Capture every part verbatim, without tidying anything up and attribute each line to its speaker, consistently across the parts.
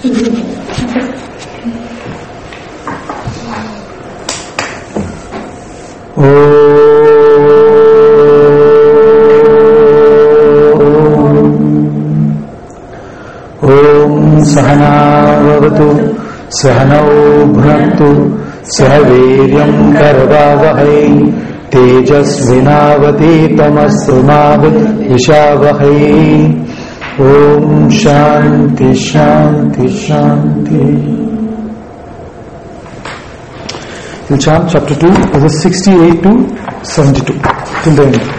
Speaker 1: सहनावतु सहनौ भुनक्तु सह वीर्यं करवावहै तेजस्विनावतीतमस्तु मा विद्विषावहै। ओम शांति शांति शांति। We'll chant chapter two, verses sixty-eight to seventy-two till the end.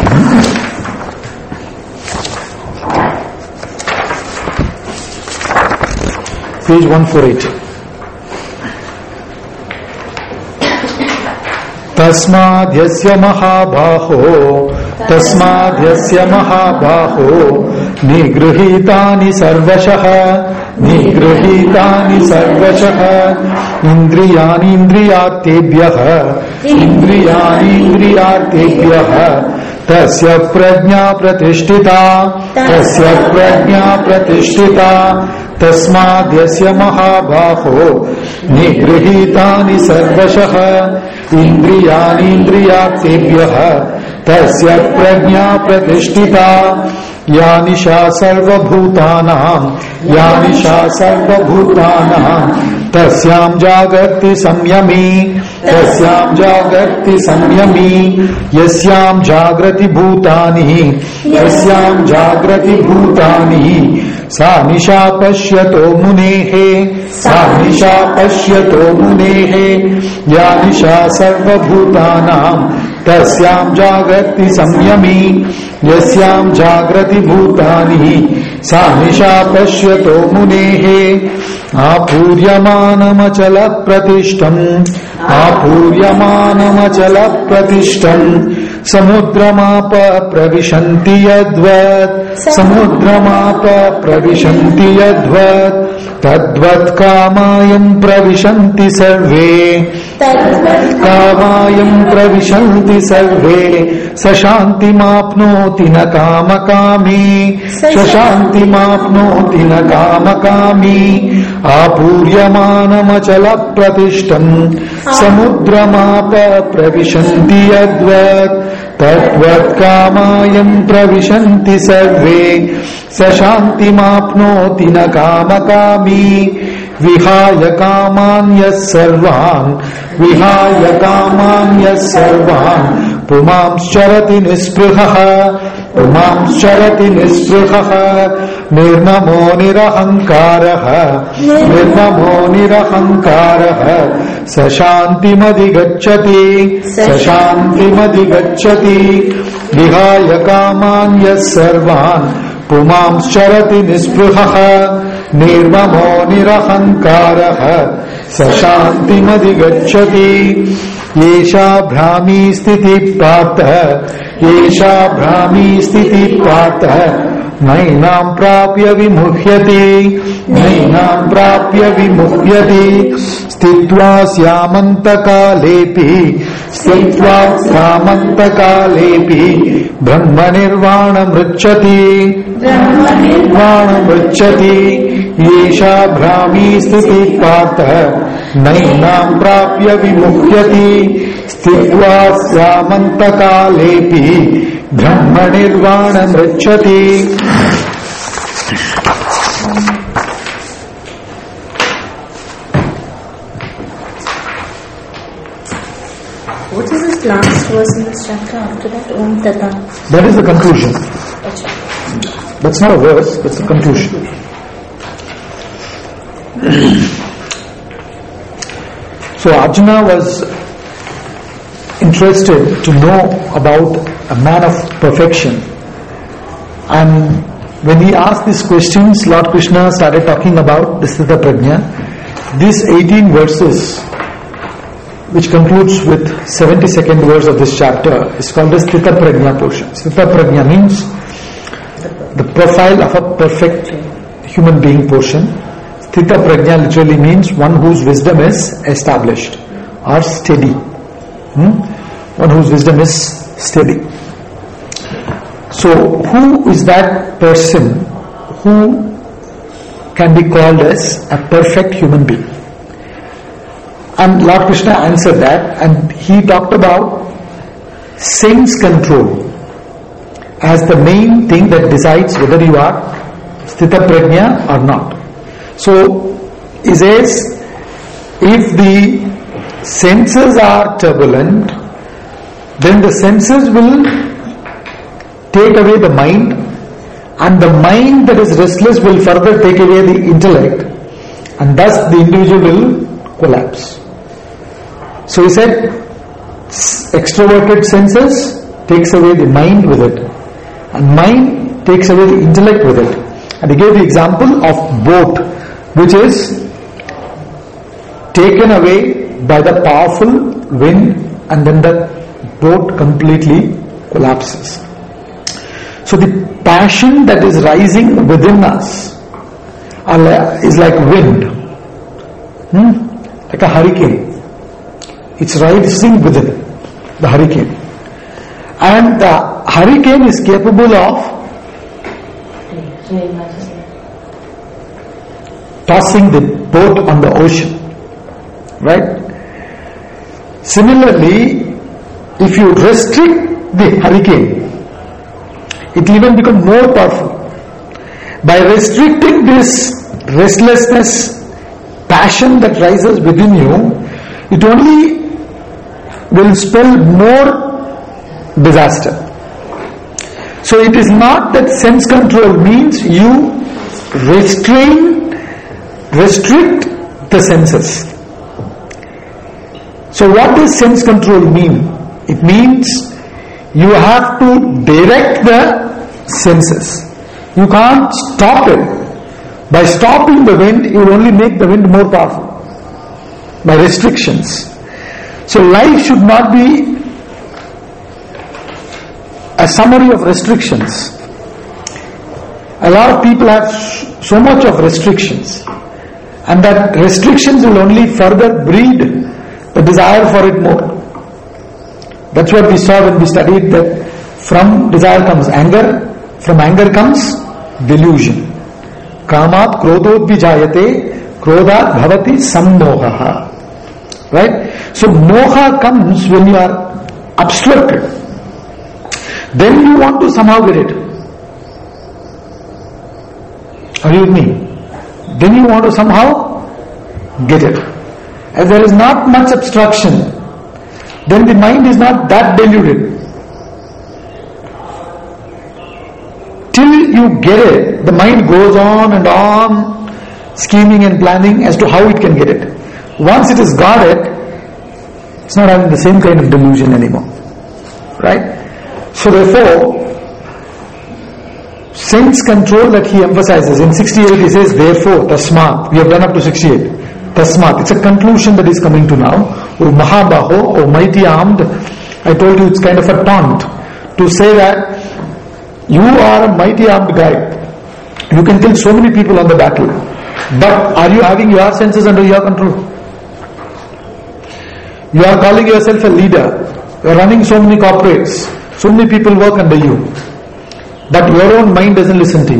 Speaker 1: Page one forty-eight. तस्माद्यस्य महाबाहो तस्माद्यस्य महाबाहो निगृहीतानि सर्वशः निगृहीतानि सर्वशः इन्द्रियाणि इन्द्रियार्थेभ्यः इन्द्रियाणि इन्द्रियार्थेभ्यः तस्य प्रज्ञा प्रतिष्ठिता तस्य प्रज्ञा प्रतिष्ठिता तस्माद्यस्य महाबाहो निगृहीतानि सर्वशः इन्द्रियाणि इन्द्रियार्थेभ्यः तस्य प्रज्ञा प्रतिष्ठिता या निशा सर्वभूतानां या निशा सर्वभूतानां तस्यां जागर्ति संयमी तस्यां जागर्ति संयमी यस्यां जागृति भूतानि यस्यां जागृति भूतानि सा निशा पश्यतो मुनेः सा निशा पश्यतो मुनेः या निशा सर्वभूतानां तस्यां जागर्ति संयमी यस्यां जागृति भूतानि सा निशा पश्यतो मुनेः आपूर्यमानमचल प्रतिष्ठम् आपूर्यमानमचल प्रतिष्ठम् समुद्रमाप प्रविशन्ति यद्वत् समुद्रमाप प्रविशन्ति यद्वत् तद्वत् कामायम् प्रविशन्ति सर्वे तद्वत् कामायम् प्रविशन्ति सर्वे स शान्तिमाप्नोति न कामकामी स शान्तिमाप्नोति न कामकामी आपूर्यमानमचल प्रतिष्ठम् समुद्रमाप प्रविशन्ति यद्वत् तद्वत् कामायम् प्रविशन्ति सर्वे स शान्तिमाप्नोति न कामकामी विहाय कामान् यः सर्वान् विहाय कामान् यः सर्वान् पुमांश्चरति निःस्पृहः पुमांश्चरति निःस्पृहः निर्ममो निरहङ्कारः निर्ममो निरहङ्कारः स शान्तिमधिगच्छति स शान्तिमधिगच्छति विहाय कामान् यः सर्वान् पुमांश्चरति निःस्पृहः निर्ममो निरहङ्कारः स शान्तिमधिगच्छति येषा भ्रामी स्थितिः पार्थ येषा भ्रामी स्थितिः पार्थ नैनां प्राप्य विमुह्यति नैनां प्राप्य विमुह्यति स्थित्वा स्यामन्तकालेऽपि स्थित्वा स्यामन्तकालेऽपि ब्रह्मनिर्वाणमृच्छति ब्रह्मनिर्वाणमृच्छति येषा भ्रामी स्थितिः पार्थ नैनां प्राप्य विमुह्यति स्थित्वा स्यामन्तकालेऽपि ब्रह्मनिर्वाणमृच्छति।
Speaker 2: What is this last verse in this chapter after that? Om Tata.
Speaker 1: That is the conclusion.
Speaker 2: Achha.
Speaker 1: That's not a verse, that's the conclusion. So Arjuna was interested to know about a man of perfection, and when he asked these questions, Lord Krishna started talking about the Sthita Prajna. These eighteen verses, which concludes with seventy-second verse of this chapter, is called the Sthita Prajna portion. Sthita Prajna means the profile of a perfect human being portion. Sthita Prajna literally means one whose wisdom is established or steady. Hmm? One whose wisdom is steady. So, who is that person who can be called as a perfect human being? And Lord Krishna answered that, and he talked about sense control as the main thing that decides whether you are Sthita Prajna or not. So he says, if the senses are turbulent, then the senses will take away the mind, and the mind that is restless will further take away the intellect, and thus the individual will collapse. So he said, extroverted senses takes away the mind with it, and mind takes away the intellect with it. And he gave the example of boat, which is taken away by the powerful wind, and then the boat completely collapses. So the passion that is rising within us is like wind, hmm? like a hurricane. It's rising within the hurricane, and the hurricane is capable of tossing the boat on the ocean, right? Similarly, if you restrict the hurricane, it will even become more powerful. By restricting this restlessness, passion that rises within you, it only will spell more disaster. So it is not that sense control means you restrain, restrict the senses. So what does sense control mean? It means you have to direct the senses. You can't stop it. By stopping the wind, you will only make the wind more powerful. By restrictions. So life should not be a summary of restrictions. A lot of people have so much of restrictions, and that restrictions will only further breed the desire for it more. That's what we saw when we studied that from desire comes anger, from anger comes delusion. Kamat krodot vijayate, krodat bhavati sammohaha. Right? So moha comes when you are obstructed. Then you want to somehow get it. Are you with me? Then you want to somehow get it. As there is not much obstruction, then the mind is not that deluded. Till you get it, the mind goes on and on scheming and planning as to how it can get it. Once it has got it, it's not having the same kind of delusion anymore. Right? So therefore, sense control that he emphasizes, in sixty-eight he says, therefore, tasmat, we have done up to sixty-eight. Tasmat, it's a conclusion that is coming to now. O Mahabaho, O mighty armed, I told you it's kind of a taunt to say that you are a mighty armed guy. You can kill so many people on the battle. But are you having your senses under your control? You are calling yourself a leader. You are running so many corporates. So many people work under you. But your own mind doesn't listen to you.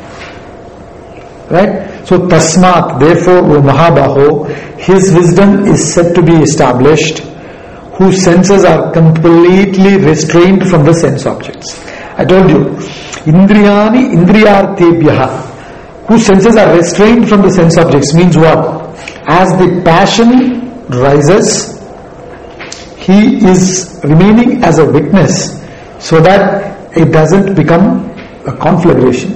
Speaker 1: Right? So Tasmat, therefore, O Mahabaho, his wisdom is said to be established, whose senses are completely restrained from the sense objects. I told you, Indriyani Indriyartebhyaha, whose senses are restrained from the sense objects, means what? As the passion rises, he is remaining as a witness so that it doesn't become a conflagration.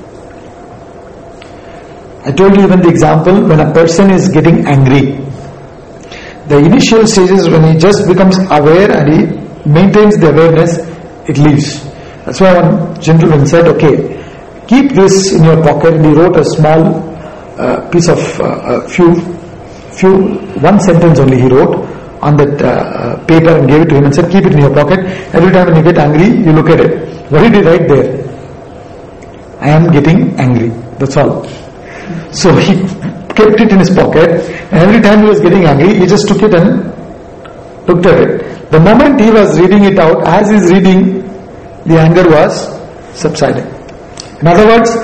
Speaker 1: I told you even the example when a person is getting angry. The initial stages when he just becomes aware and he maintains the awareness, it leaves. That's why one gentleman said, okay, keep this in your pocket, and he wrote a small uh, piece of uh, a few, few, one sentence only he wrote on that uh, paper and gave it to him and said, keep it in your pocket. Every time when you get angry, you look at it. What did he write there? I am getting angry. That's all. So he kept it in his pocket, and every time he was getting angry, he just took it and looked at it. The moment he was reading it out, as he is reading, the anger was subsiding. In other words,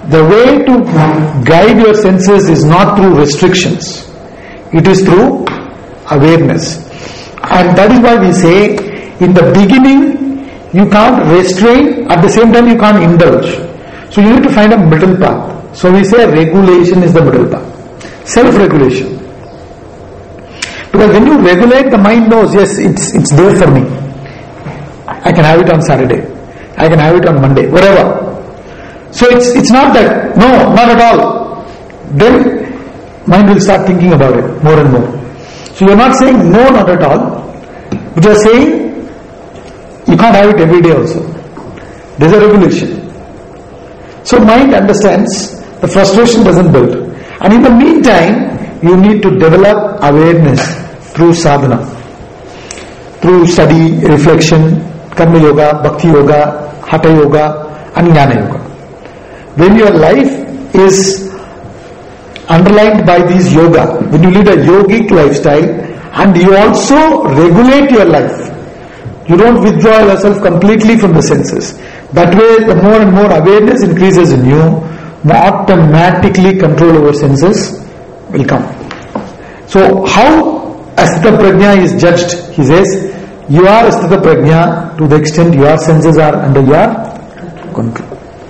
Speaker 1: the way to guide your senses is not through restrictions. It is through awareness. And that is why we say, in the beginning, you can't restrain, at the same time you can't indulge. So you need to find a middle path. So we say regulation is the middle path. Self-regulation. Because when you regulate, the mind knows, yes, it's it's there for me. I can have it on Saturday. I can have it on Monday, whatever. So it's it's not that, no, not at all. Then mind will start thinking about it more and more. So you're not saying no, not at all. But you're saying you can't have it every day also. There's a regulation. So mind understands the frustration doesn't build. And in the meantime, you need to develop awareness through sadhana, through study, reflection, karma yoga, bhakti yoga, hatha yoga, and jnana yoga. When your life is underlined by these yoga, when you lead a yogic lifestyle and you also regulate your life, you don't withdraw yourself completely from the senses. That way, the more and more awareness increases in you, more automatically control over senses will come. So, how Asthita Prajna is judged? He says, you are Asthita Prajna to the extent your senses are under your control.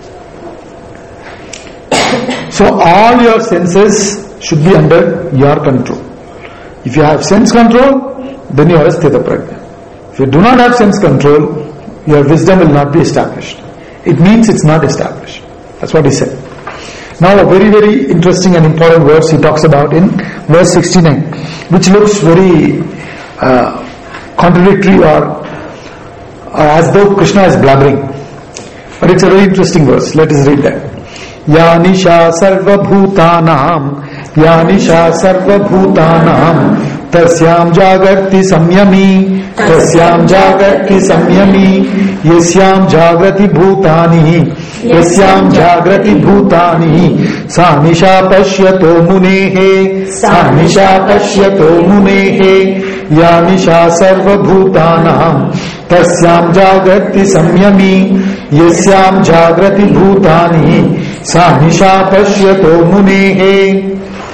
Speaker 1: So, all your senses should be under your control. If you have sense control, then you are Asthita Prajna. If you do not have sense control, your wisdom will not be established. It means it's not established. That's what he said. Now a very very interesting and important verse he talks about in verse sixty-nine, which looks very uh, contradictory or, or as though Krishna is blabbering. But it's a very interesting verse. Let us read that. Ya nisha sarva bhutanam, ya nisha sarva bhutanam, tasyam jagarti samyami, tasyam jagarti samyami, yasyam jagrati bhutani, yasyam jagrati bhutani, sa nisha pashyato munehe, sa nisha pashyato munehe, ya nisha sarva bhutanam, tasyam jagrati samyami, yasyam jagrati bhutani, sa nisha pashyato munehe.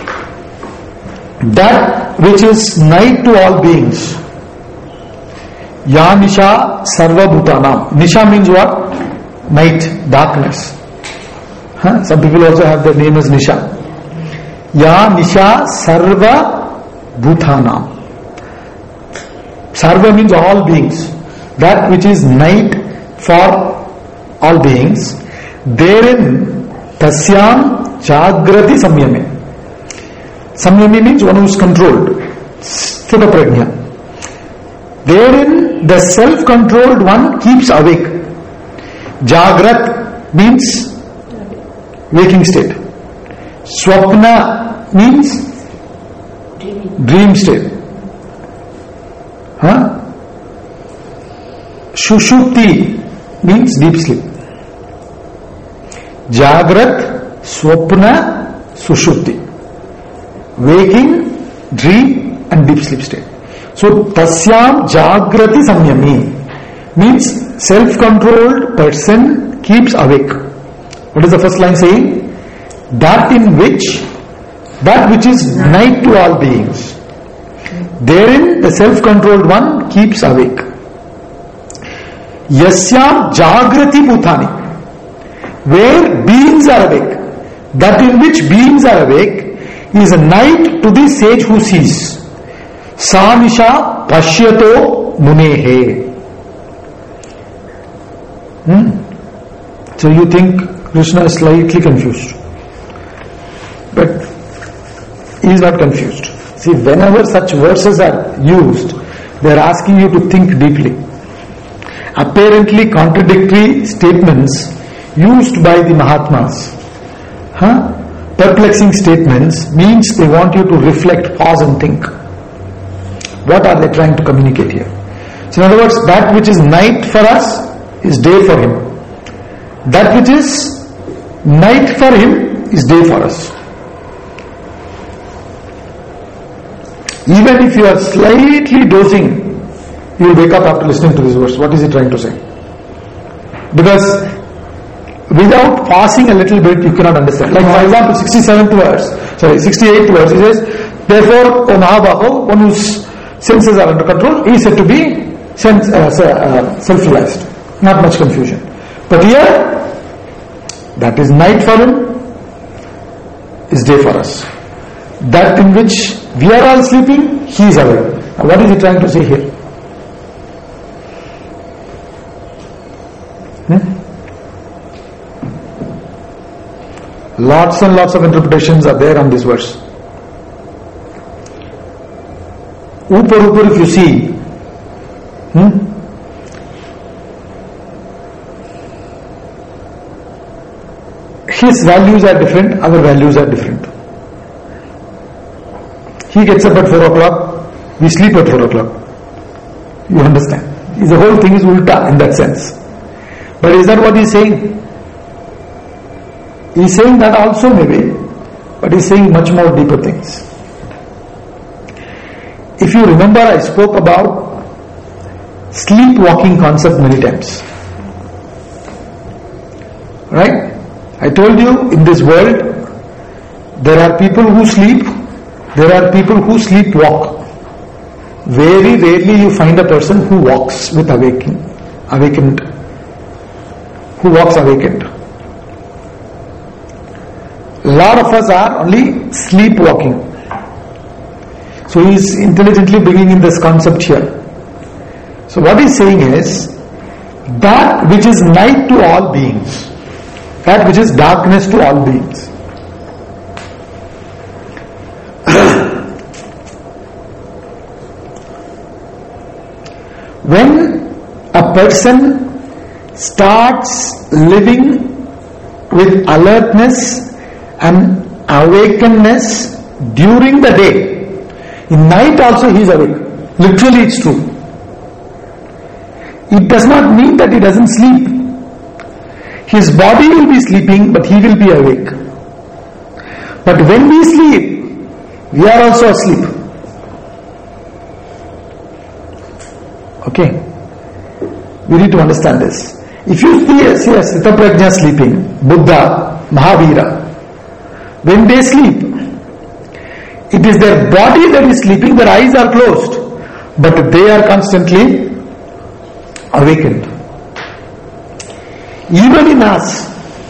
Speaker 1: That which is night to all beings. Ya Nisha Sarva Bhutanam. Nisha means what? Night, darkness. Huh? Some people also have their name as Nisha. Ya Nisha Sarva Bhutanam. Sarva means all beings. That which is night for all beings. Therein Tasyam Jagrati Samyame. Samyami means one who is controlled. Sthita Prajna. Therein the self-controlled one keeps awake. Jagrat means waking state. Swapna means dream state. Huh? Shushupti means deep sleep. Jagrat, Swapna, Sushupti. Waking, dream and deep sleep state. So, tasyam jagrati samyami means self-controlled person keeps awake. What is the first line saying? That in which, that which is night to all beings. Therein the self-controlled one keeps awake. Yasyam jagrati bhutani. Where beings are awake. That in which beings are awake is a night to the sage who sees. Sa nisha pashyato munehe. Hmm? So you think Krishna is slightly confused. But he is not confused. See, whenever such verses are used, they are asking you to think deeply. Apparently contradictory statements used by the Mahatmas, huh? Perplexing statements means they want you to reflect, pause and think. What are they trying to communicate here? So in other words, that which is night for us is day for him. That which is night for him is day for us. Even if you are slightly dozing, you will wake up after listening to this verse. What is he trying to say? Because without pausing a little bit, you cannot understand. Like for example, sixty-seventh verse, sorry, sixty-eighth verse, he says, therefore, O Mahabaho, one whose senses are under control, he is said to be sense, uh, uh, self-realized. Not much confusion. But here, that is night for him, is day for us. That in which we are all sleeping, he is awake. Now what is he trying to say here? Hmm? Lots and lots of interpretations are there on this verse. Upar upar if you see, hmm? his values are different, our values are different. He gets up at four o'clock, we sleep at four o'clock. You understand? The whole thing is ulta in that sense. But is that what he's saying? He's saying that also maybe, but he's saying much more deeper things. If you remember, I spoke about sleepwalking concept many times. Right? I told you, in this world, there are people who sleep, there are people who sleepwalk. Very rarely you find a person who walks with awakening, awakened, who walks awakened. A lot of us are only sleepwalking. So he is intelligently bringing in this concept here. So what he's saying is, that which is night to all beings, that which is darkness to all beings. When a person starts living with alertness and awakeness during the day, in night also he is awake. Literally it's true. It does not mean that he doesn't sleep. His body will be sleeping, but he will be awake. But when we sleep, we are also asleep. Okay? We need to understand this. If you see a, see a Sthitaprajna sleeping, Buddha, Mahavira, when they sleep, it is their body that is sleeping, their eyes are closed, but they are constantly awakened. Even in us,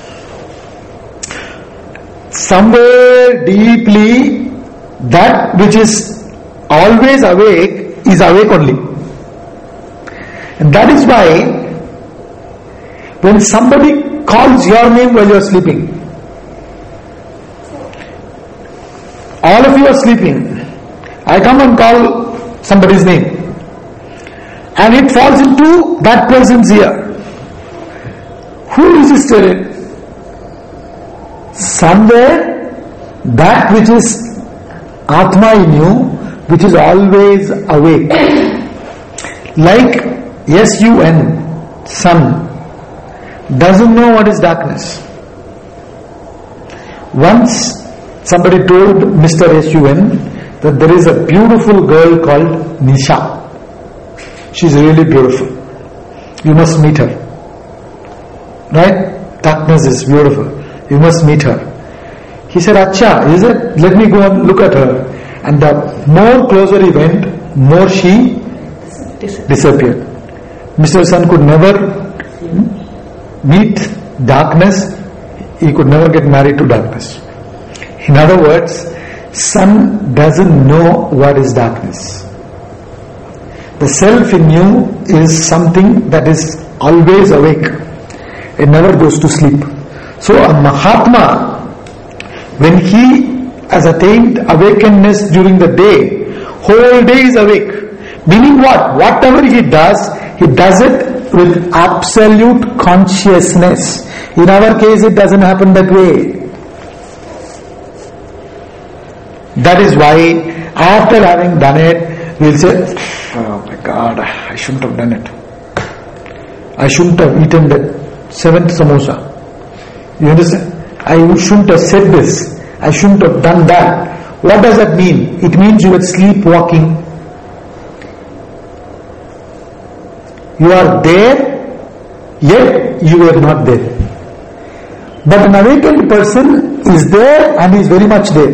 Speaker 1: somewhere deeply, that which is always awake is awake only. And that is why when somebody calls your name while you are sleeping, all of you are sleeping, I come and call somebody's name, and it falls into that person's ear. Who resisted it? Somewhere that which is Atma in you, which is always awake. Like S U N, sun, doesn't know what is darkness. Once somebody told Mister S U N that there is a beautiful girl called Nisha. She's really beautiful. You must meet her. Right? Darkness is beautiful. You must meet her. He said, Acha, is it? Let me go and look at her. And the more closer he went, more she disappeared. Mister Sun could never meet darkness. He could never get married to darkness. In other words, sun doesn't know what is darkness. The self in you is something that is always awake. It never goes to sleep. So a Mahatma, when he has attained awakeness during the day, whole day is awake. Meaning what? Whatever he does, he does it with absolute consciousness. In our case, it doesn't happen that way. That is why, after having done it, we'll say, oh my God, I shouldn't have done it. I shouldn't have eaten that seventh samosa. You understand? I shouldn't have said this. I shouldn't have done that. What does that mean? It means you were sleepwalking. You are there, yet you were not there. But an awakened person is there and is very much there.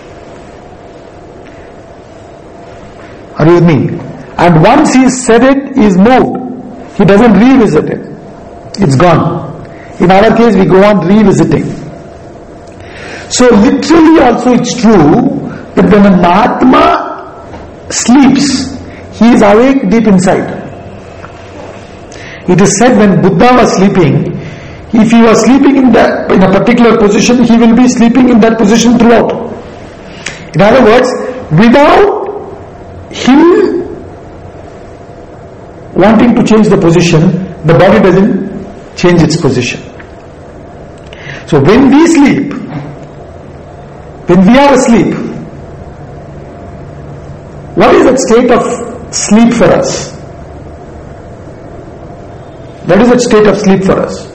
Speaker 1: Are you with me? And once he is said it, he is moved. He doesn't revisit it. It's gone. In our case, we go on revisiting. So literally also it's true that when a Mahatma sleeps, he is awake deep inside. It is said when Buddha was sleeping, if he was sleeping in, that, in a particular position, he will be sleeping in that position throughout. In other words, without him wanting to change the position, the body doesn't change its position. So when we sleep, when we are asleep, what is that state of sleep for us? What is that state of sleep for us?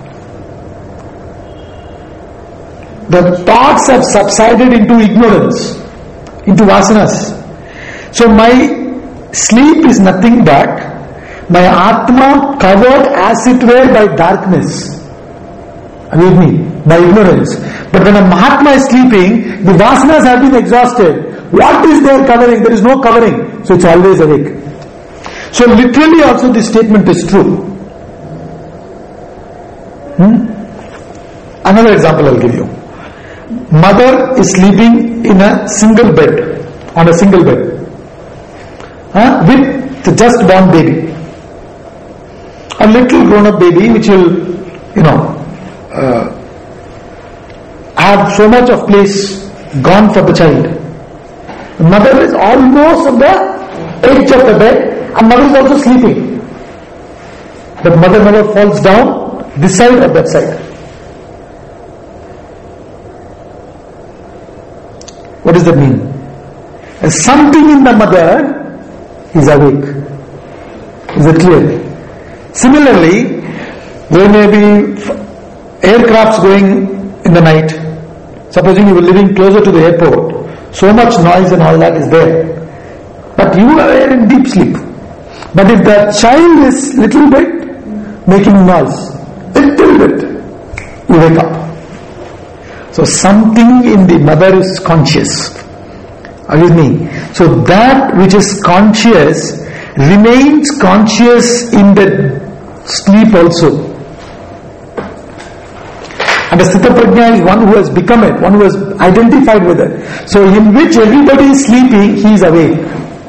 Speaker 1: The thoughts have subsided into ignorance, into vasanas. So my sleep is nothing but my Atma covered as it were by darkness. Are you with me? By ignorance. But when a Mahatma is sleeping, the vasanas have been exhausted. What is there covering? There is no covering. So it's always awake. So literally also this statement is true. Hmm? Another example I'll give you. Mother is sleeping in a single bed, on a single bed, huh? with the just born baby. A little grown-up baby which will, you know, uh, have so much of place gone for the child. The mother is almost on the edge of the bed and mother is also sleeping. But mother never falls down this side or that side. What does that mean? And something in the mother is awake. Is it clear? Similarly, there may be aircrafts going in the night. Supposing you were living closer to the airport, so much noise and all that is there. But you are there in deep sleep. But if the child is little bit making noise, little bit, you wake up. So something in the mother is conscious. Are you with me? So that which is conscious remains conscious in the sleep also. And the Sthita Prajna is one who has become it, one who has identified with it. So in which everybody is sleeping, he is awake.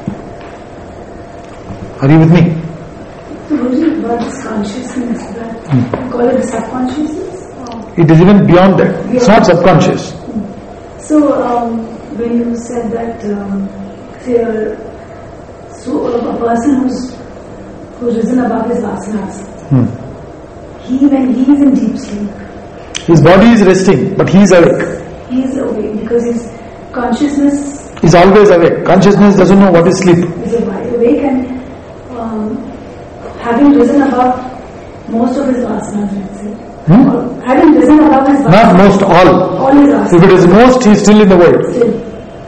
Speaker 1: Are you with me?
Speaker 2: So what is it about this consciousness? That hmm. you call it the subconsciousness? Or?
Speaker 1: It is even beyond that. Beyond. It's not subconscious.
Speaker 2: Hmm. So um, when you said that, um, say, uh, so a person who's who's risen above his vasanas, hmm. he when he is in deep sleep,
Speaker 1: his body is resting, but he is awake.
Speaker 2: He is awake because his consciousness
Speaker 1: is always awake. Consciousness doesn't know what is sleep.
Speaker 2: Is awake and um, having risen above most of his vasanas, let's say. Hmm? Or having risen above his vasanas.
Speaker 1: Not most, all.
Speaker 2: All his vasanas.
Speaker 1: If it is most, he is still in the world.
Speaker 2: Still.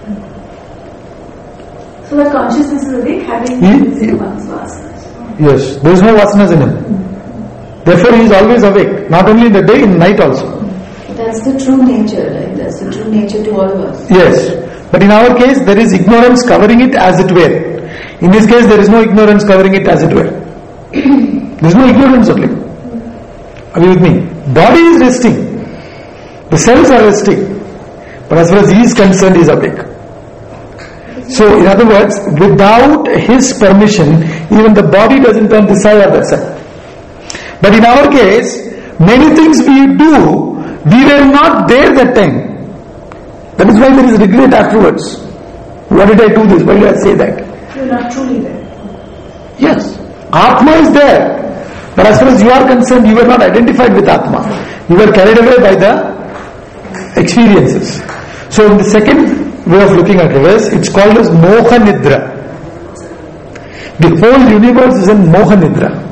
Speaker 2: So that consciousness is awake, having he, risen he, above his vasanas.
Speaker 1: Yes, there is no vasanas in him. Hmm. Therefore, he is always awake, not only in the day, in night also.
Speaker 3: That's the true nature, right? That's the true nature to all of us.
Speaker 1: Yes, but in our case, there is ignorance covering it as it were. In this case, there is no ignorance covering it as it were. There is no ignorance of it. Are you with me? Body is resting. The cells are resting. But as far as he is concerned, he is awake. So, in other words, without his permission, even the body doesn't turn this side or that side. But in our case, many things we do, we were not there that time. That is why there is regret afterwards. Why did I do this? Why did I say that?
Speaker 2: You are not truly there.
Speaker 1: Yes. Atma is there. But as far as you are concerned, you were not identified with Atma. You were carried away by the experiences. So in the second way of looking at it is, it's called as Moha Nidra. The whole universe is in Moha Nidra.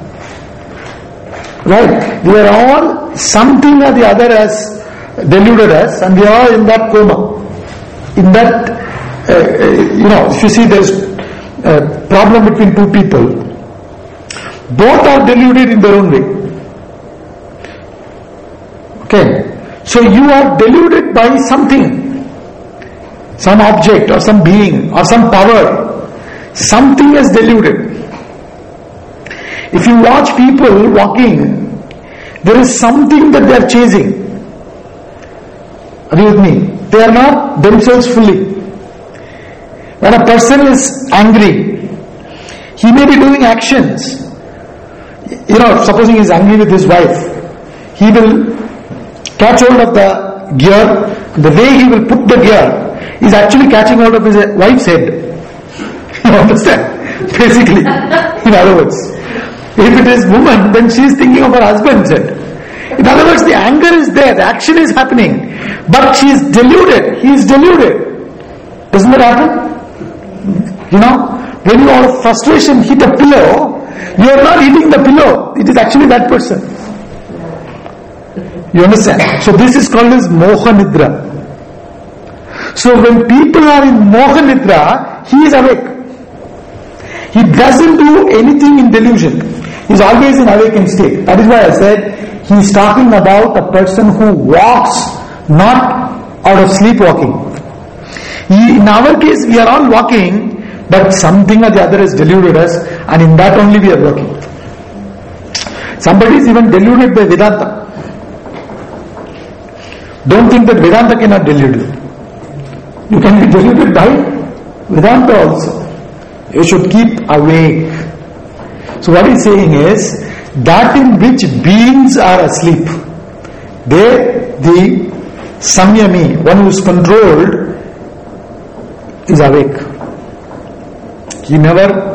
Speaker 1: Right? We are all, something or the other has deluded us and we are all in that coma. In that, uh, uh, you know, if you see there's a problem between two people, both are deluded in their own way. Okay? So you are deluded by something, some object or some being or some power. Something is deluded. If you watch people walking, there is something that they are chasing. Are you with me? They are not themselves fully. When a person is angry, he may be doing actions. You know, supposing he is angry with his wife, he will catch hold of the gear. The way he will put the gear is actually catching hold of his wife's head. You understand? Basically, in other words, if it is woman, then she is thinking of her husband's head. In other words, the anger is there, the action is happening, but she is deluded, he is deluded. Doesn't that happen? You know, when you out of frustration hit a pillow, you are not hitting the pillow, it is actually that person. You understand? So this is called as Moha Nidra. So when people are in Moha Nidra, he is awake. He doesn't do anything in delusion. He is always in awakened state. That is why I said he is talking about a person who walks not out of sleepwalking. He, in our case, we are all walking, but something or the other has deluded us, and in that only we are working. Somebody is even deluded by Vedanta. Don't think that Vedanta cannot delude you. You can be deluded by Vedanta also. You should keep awake. So what he's saying is, that in which beings are asleep, there the samyami, one who is controlled, is awake. He never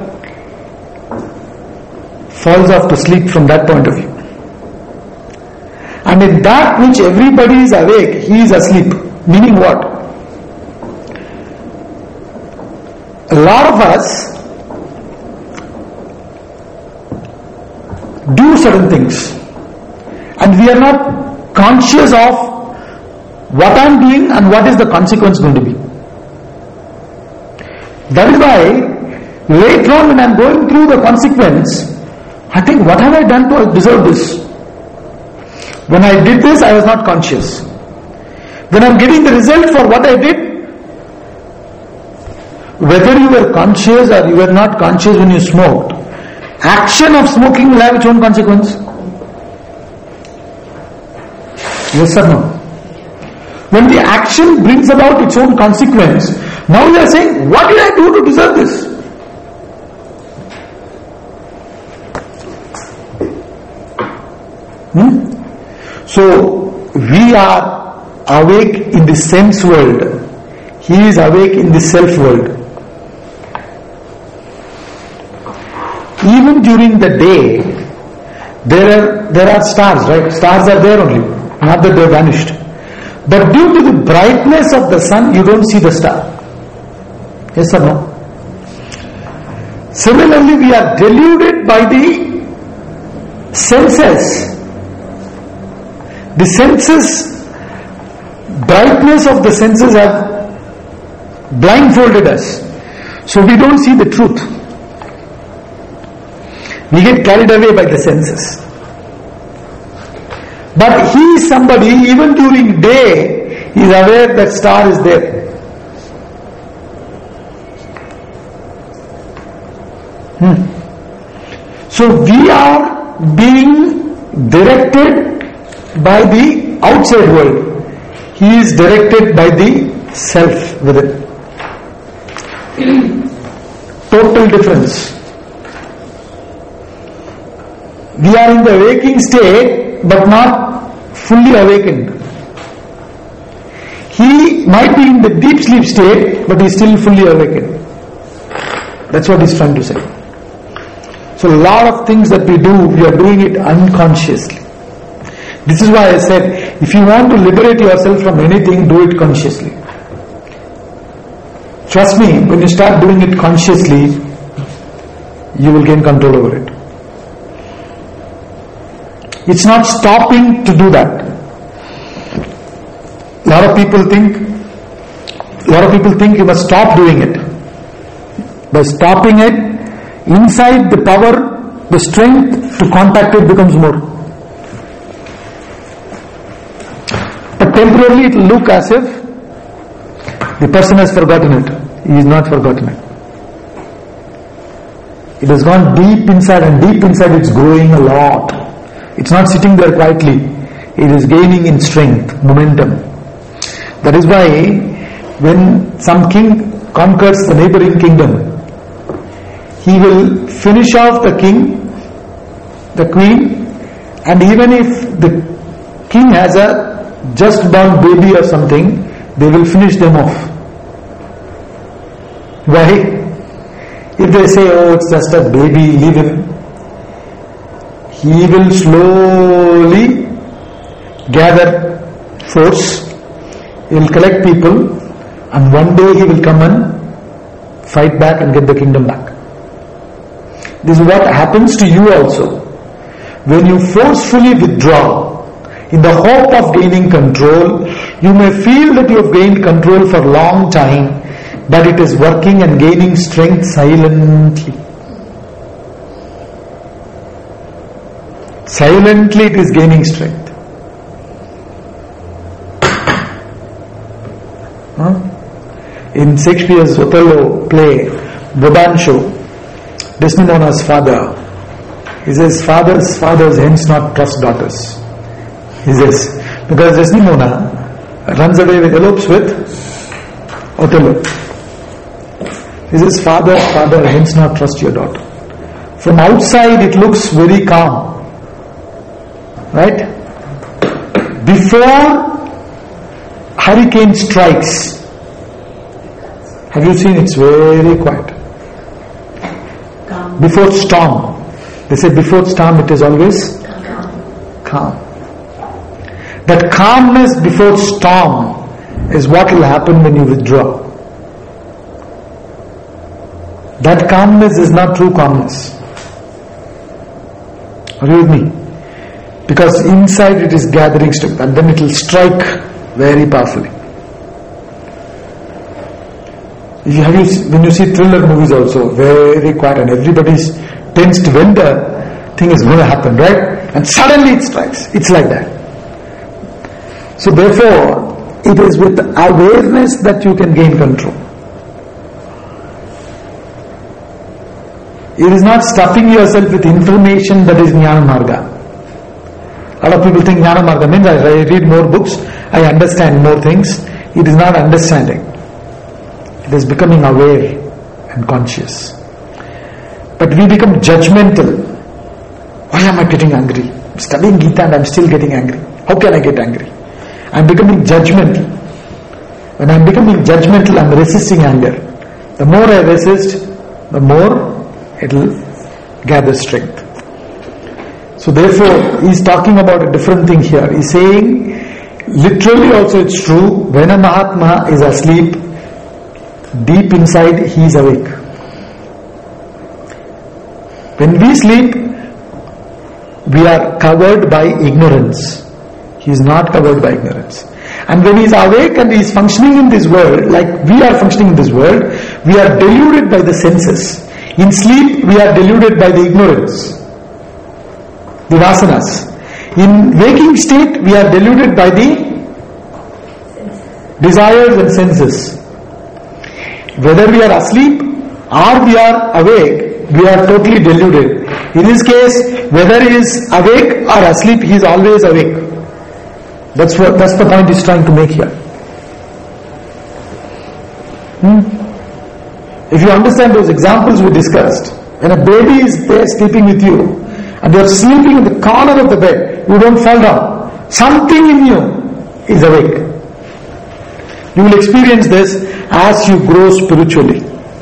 Speaker 1: falls off to sleep from that point of view. And in that which everybody is awake, he is asleep. Meaning what? A lot of us do certain things and we are not conscious of what I am doing and what is the consequence going to be. That is why later on when I am going through the consequence, I think, what have I done to deserve this? When I did this, I was not conscious. When I am getting the result for what I did, whether you were conscious or you were not conscious when you smoked, action of smoking will have its own consequence. Yes or no? When the action brings about its own consequence, now you are saying, what did I do to deserve this? Hmm? So, we are awake in the sense world. He is awake in the self world. Even during the day, there are there are stars, right? Stars are there only, not that they have vanished. But due to the brightness of the sun, you don't see the star. Yes or no? Similarly, we are deluded by the senses. The senses, brightness of the senses have blindfolded us. So we don't see the truth. We get carried away by the senses. But he is somebody, even during day, he is aware that star is there. Hmm. So we are being directed by the outside world. He is directed by the self within. Total difference. We are in the waking state but not fully awakened. He might be in the deep sleep state but he is still fully awakened. That's what he is trying to say. So a lot of things that we do, we are doing it unconsciously. This is why I said, if you want to liberate yourself from anything, do it consciously. Trust me, when you start doing it consciously, you will gain control over it. It's not stopping to do that. A lot of people think, a lot of people think you must stop doing it. By stopping it, inside the power, the strength to contact it becomes more. But temporarily it will look as if the person has forgotten it. He is not forgotten it. It has gone deep inside, and deep inside it's growing a lot. It's not sitting there quietly. It is gaining in strength, momentum. That is why when some king conquers the neighboring kingdom, he will finish off the king, the queen, and even if the king has a just born baby or something, they will finish them off. Why? If they say, oh, it's just a baby, leave him, he will slowly gather force, he will collect people, and one day he will come and fight back and get the kingdom back. This is what happens to you also. When you forcefully withdraw in the hope of gaining control, you may feel that you have gained control for a long time, but it is working and gaining strength silently. Silently it is gaining strength. Huh? In Shakespeare's Othello play, Bobbio, Desdemona's father, he says, fathers, fathers hence not trust daughters. He says, because Desdemona runs away with, elopes with Othello. He says, father, father hence not trust your daughter. From outside it looks very calm. Right? Before hurricane strikes, have you seen it's very quiet?
Speaker 3: Calm.
Speaker 1: Before storm, they say before storm it is always calm. calm. That calmness before storm is what will happen when you withdraw. That calmness is not true calmness. Are you with me? Because inside it is gathering strength, and then it will strike very powerfully. You have you, when you see thriller movies also, very quiet and everybody is tensed when the thing is going to happen, right? And suddenly it strikes. It's like that. So therefore, it is with awareness that you can gain control. It is not stuffing yourself with information that is Jnana Marga. A lot of people think Jnana Marga means I read more books, I understand more things. It is not understanding. It is becoming aware and conscious. But we become judgmental. Why am I getting angry? I'm studying Gita and I'm still getting angry. How can I get angry? I'm becoming judgmental. When I'm becoming judgmental, I'm resisting anger. The more I resist, the more it will gather strength. So therefore, he's talking about a different thing here. He's saying, literally also it's true, when a Mahatma is asleep, deep inside he is awake. When we sleep, we are covered by ignorance. He is not covered by ignorance. And when he is awake and he is functioning in this world, like we are functioning in this world, we are deluded by the senses. In sleep, we are deluded by the ignorance, the vasanas. In waking state, we are deluded by the desires and senses. Whether we are asleep or we are awake, we are totally deluded. In this case, whether he is awake or asleep, he is always awake. That's what that's the point he's trying to make here. Hmm? If you understand those examples we discussed, when a baby is there sleeping with you, and you are sleeping in the corner of the bed, you don't fall down. Something in you is awake. You will experience this as you grow spiritually.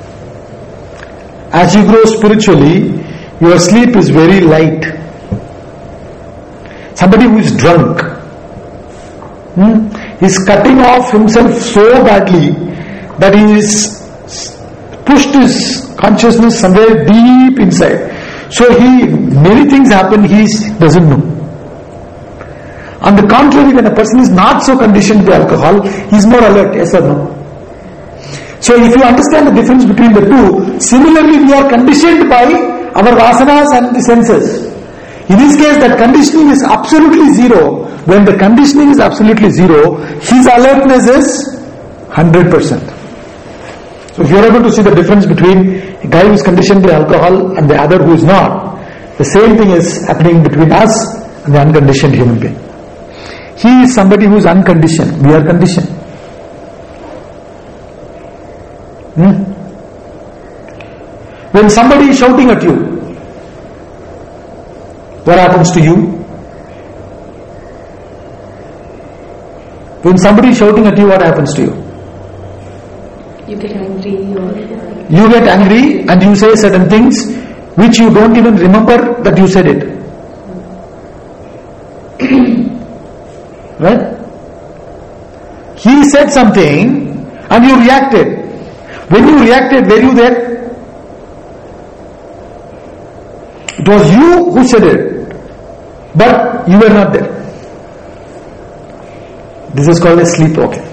Speaker 1: As you grow spiritually, your sleep is very light. Somebody who is drunk, hmm, is cutting off himself so badly that he is pushed his consciousness somewhere deep inside. So he, many things happen, he doesn't know. On the contrary, when a person is not so conditioned to alcohol, he is more alert, yes or no? So if you understand the difference between the two, similarly we are conditioned by our vasanas and the senses. In this case, that conditioning is absolutely zero. When the conditioning is absolutely zero, his alertness is one hundred percent. So if you are able to see the difference between a guy who is conditioned by alcohol and the other who is not, the same thing is happening between us and the unconditioned human being. He is somebody who is unconditioned. We are conditioned. Hmm? When somebody is shouting at you, what happens to you? When somebody is shouting at you, what happens to you?
Speaker 3: You get angry or...
Speaker 1: You get angry and you say certain things which you don't even remember that you said it. Right? He said something and you reacted. When you reacted, were you there? It was you who said it, but you were not there. This is called a sleepwalking.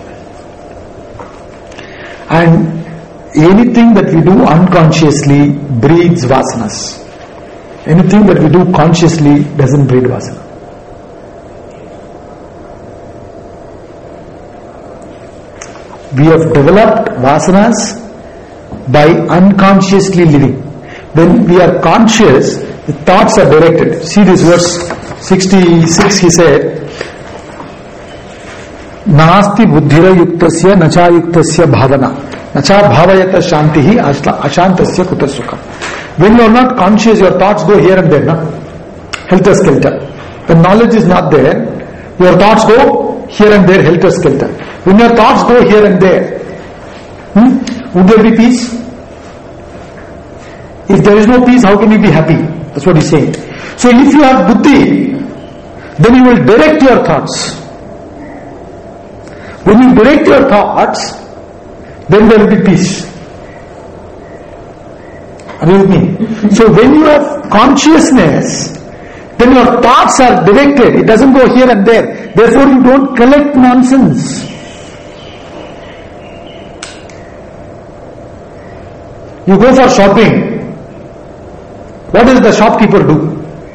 Speaker 1: And anything that we do unconsciously breeds vasanas. Anything that we do consciously doesn't breed vasana. We have developed vasanas by unconsciously living. When we are conscious, the thoughts are directed. See this verse sixty-six, he said, Nasti buddhira yuktasya nacha yuktasya bhavana nacha bhavayata shantihi ashantasya kutasukha. When you are not conscious, your thoughts go here and there, na? Helter skelter. When knowledge is not there, your thoughts go here and there, helter skelter. When your thoughts go here and there, hmm, would there be peace? If there is no peace, how can you be happy? That's what he's saying. So if you have buddhi, then you will direct your thoughts. When you direct your thoughts, then there will be peace. Are you with me? So when you have consciousness, then your thoughts are directed. It doesn't go here and there. Therefore you don't collect nonsense. You go for shopping. What does the shopkeeper do?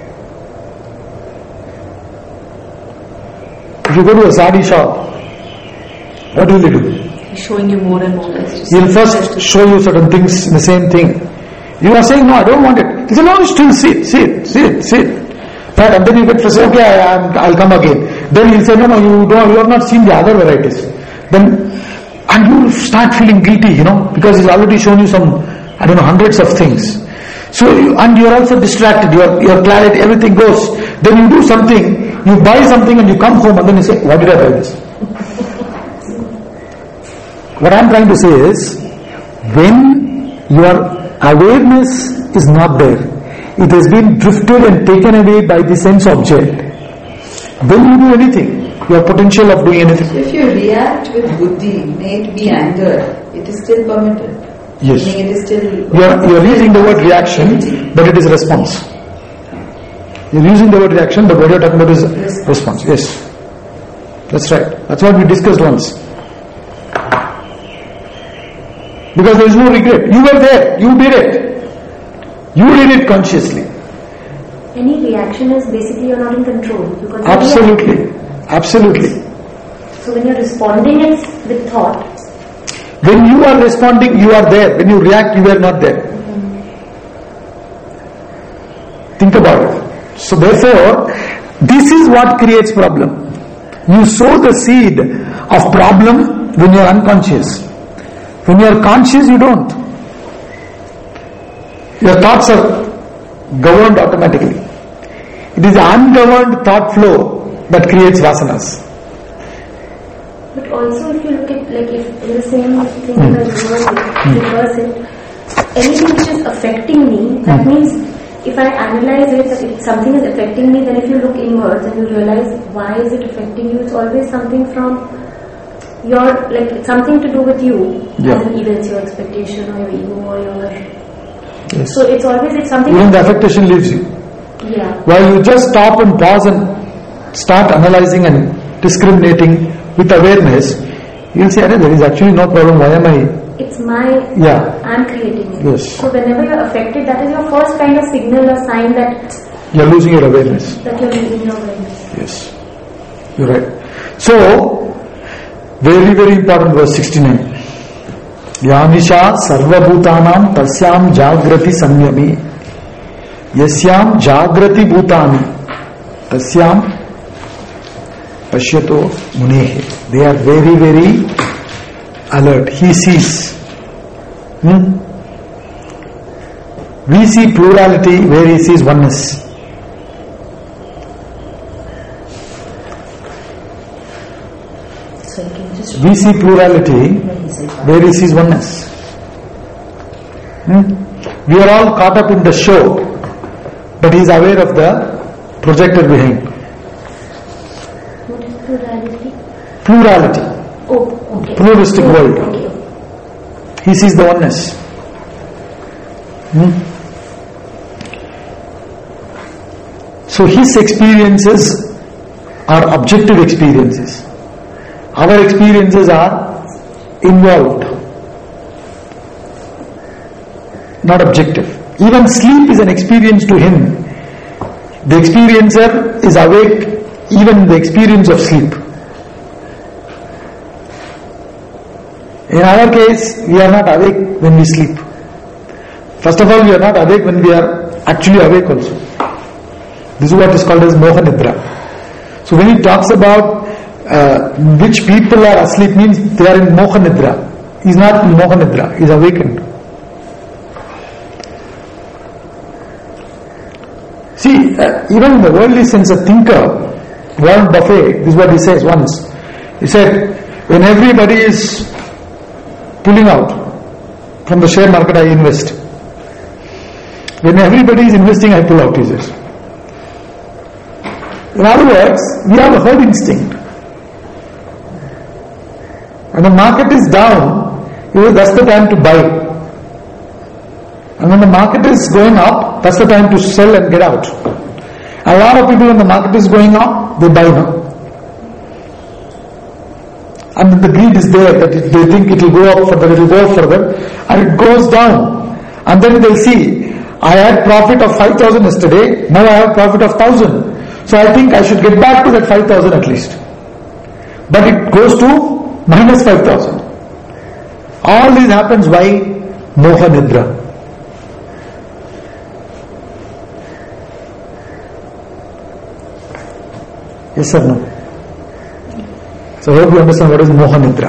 Speaker 1: If you go to a sari shop, what will he do?
Speaker 3: He's showing you more and more.
Speaker 1: He'll first show you certain things in the same thing. You are saying, no, I don't want it. He said, no, still see it, see it, see it, see it. Right? And then you get frustrated, okay, I, I'm, I'll come again. Then he'll say, no, no, you don't, you have not seen the other varieties. Then, and you start feeling guilty, you know, because he's already shown you some, I don't know, hundreds of things. So, you, and you're also distracted, your, your clarity, everything goes. Then you do something, you buy something and you come home and then you say, why did I buy this? What I'm trying to say is, when your awareness is not there, it has been drifted and taken away by the sense object, then you do anything, your potential of doing anything.
Speaker 3: So if you react with buddhi, may it be anger, it is still permitted.
Speaker 1: Yes.
Speaker 3: May it is still...
Speaker 1: You are, you are using the word reaction, but it is response. You are using the word reaction, but what you are talking about is response. response. Yes. That's right. That's what we discussed once. Because there is no regret. You were there. You did it. You did it consciously.
Speaker 4: Any reaction is basically you're not in control. Because
Speaker 1: Absolutely. Absolutely.
Speaker 4: So when you're responding, it's with thought.
Speaker 1: When you are responding, you are there. When you react, you are not there.
Speaker 4: Mm-hmm.
Speaker 1: Think about it. So therefore, this is what creates problem. You sow the seed of problem when you are unconscious. When you are conscious, you don't. Your thoughts are governed automatically. It is the ungoverned thought flow that creates vasanas.
Speaker 4: But also if you look at, like if in the same thing mm. that you were reverse it, anything which is affecting me, that mm. means if I analyze it, that if something is affecting me, then if you look inwards and you realize why is it affecting you, it's always something from your, like it's something to do with you,
Speaker 1: yeah.
Speaker 4: as in either it's your expectation or your ego or your...
Speaker 1: Yes.
Speaker 4: So it's always, it's something...
Speaker 1: Even the affectation leaves you.
Speaker 4: Yeah.
Speaker 1: While you just stop and pause and start analyzing and discriminating with awareness, you'll say, there is actually no problem, why am I...
Speaker 4: It's my...
Speaker 1: Yeah.
Speaker 4: I'm creating it.
Speaker 1: Yes.
Speaker 4: So whenever you're affected, that is your first kind of signal or sign that
Speaker 1: You're losing your awareness.
Speaker 4: That you're losing your awareness.
Speaker 1: Yes. You're right. So, very, very important verse sixty-nine. Yamisha sarvabhutanam tasyam jagrati samyami yasyam jagrati bhutani tasyam pashyato munehe. They are very, very alert. He sees. Hmm? We see plurality where he sees oneness. We see plurality where he sees oneness. Hmm? We are all caught up in the show, but he is aware of the projector behind.
Speaker 4: What is plurality?
Speaker 1: Plurality.
Speaker 4: Oh, okay.
Speaker 1: Pluralistic
Speaker 4: oh,
Speaker 1: world.
Speaker 4: Okay.
Speaker 1: He sees the oneness. Hmm? So his experiences are objective experiences. Our experiences are involved, not objective. Even sleep is an experience to him. The experiencer is awake even in the experience of sleep. In our case, we are not awake when we sleep. First of all, we are not awake when we are actually awake also. This is what is called as Moha Nidra. So when he talks about uh, which people are asleep, means they are in Moha Nidra. He is not in Moha Nidra, he is awakened. See, uh, even in the worldly sense, a thinker, Warren Buffett, this is what he says once. He said, when everybody is pulling out from the share market, I invest. When everybody is investing, I pull out, he says. In other words, we have a herd instinct. When the market is down, that's the time to buy. And when the market is going up, that's the time to sell and get out. A lot of people, when the market is going up, they buy now. And the greed is there, that it, they think it will go up further, it will go further, and it goes down. And then they'll see, I had profit of five thousand yesterday, now I have profit of one thousand. So I think I should get back to that five thousand at least. But it goes to minus five thousand. All this happens by Moha Nidra. Yes or no? So I hope you understand what is Moha Nidra.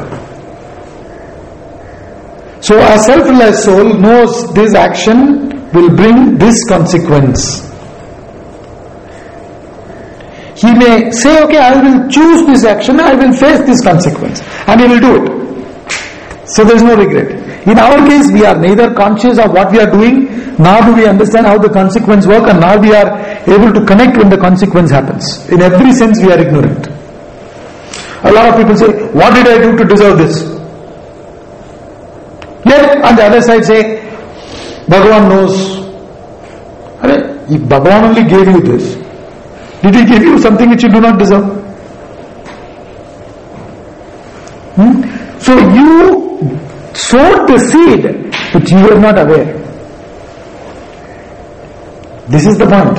Speaker 1: So a self-realized soul knows this action will bring this consequence. He may say, okay, I will choose this action, I will face this consequence, and he will do it. So there is no regret. In our case, we are neither conscious of what we are doing, nor do we understand how the consequence works, and now we are able to connect when the consequence happens. In every sense, we are ignorant. A lot of people say, what did I do to deserve this? Yet, on the other side say, Bhagavan knows. If Bhagavan only gave you this, did he give you something which you do not deserve? Hmm? So you sowed the seed, but you were not aware. This is the point.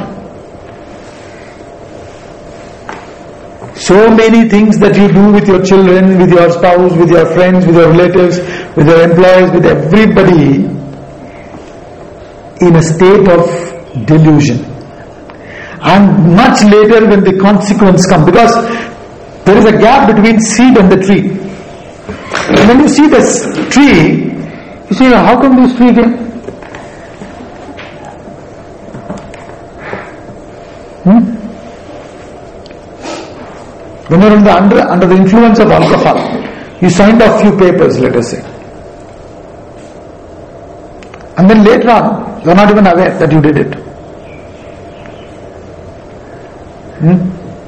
Speaker 1: So many things that you do with your children, with your spouse, with your friends, with your relatives, with your employees, with everybody, in a state of delusion. And much later when the consequence comes, because there is a gap between seed and the tree. And when you see this tree, you say, how come this tree came? Hmm? When you are under, under, under the influence of alcohol, you signed off few papers, let us say. And then later on, you are not even aware that you did it. Hmm?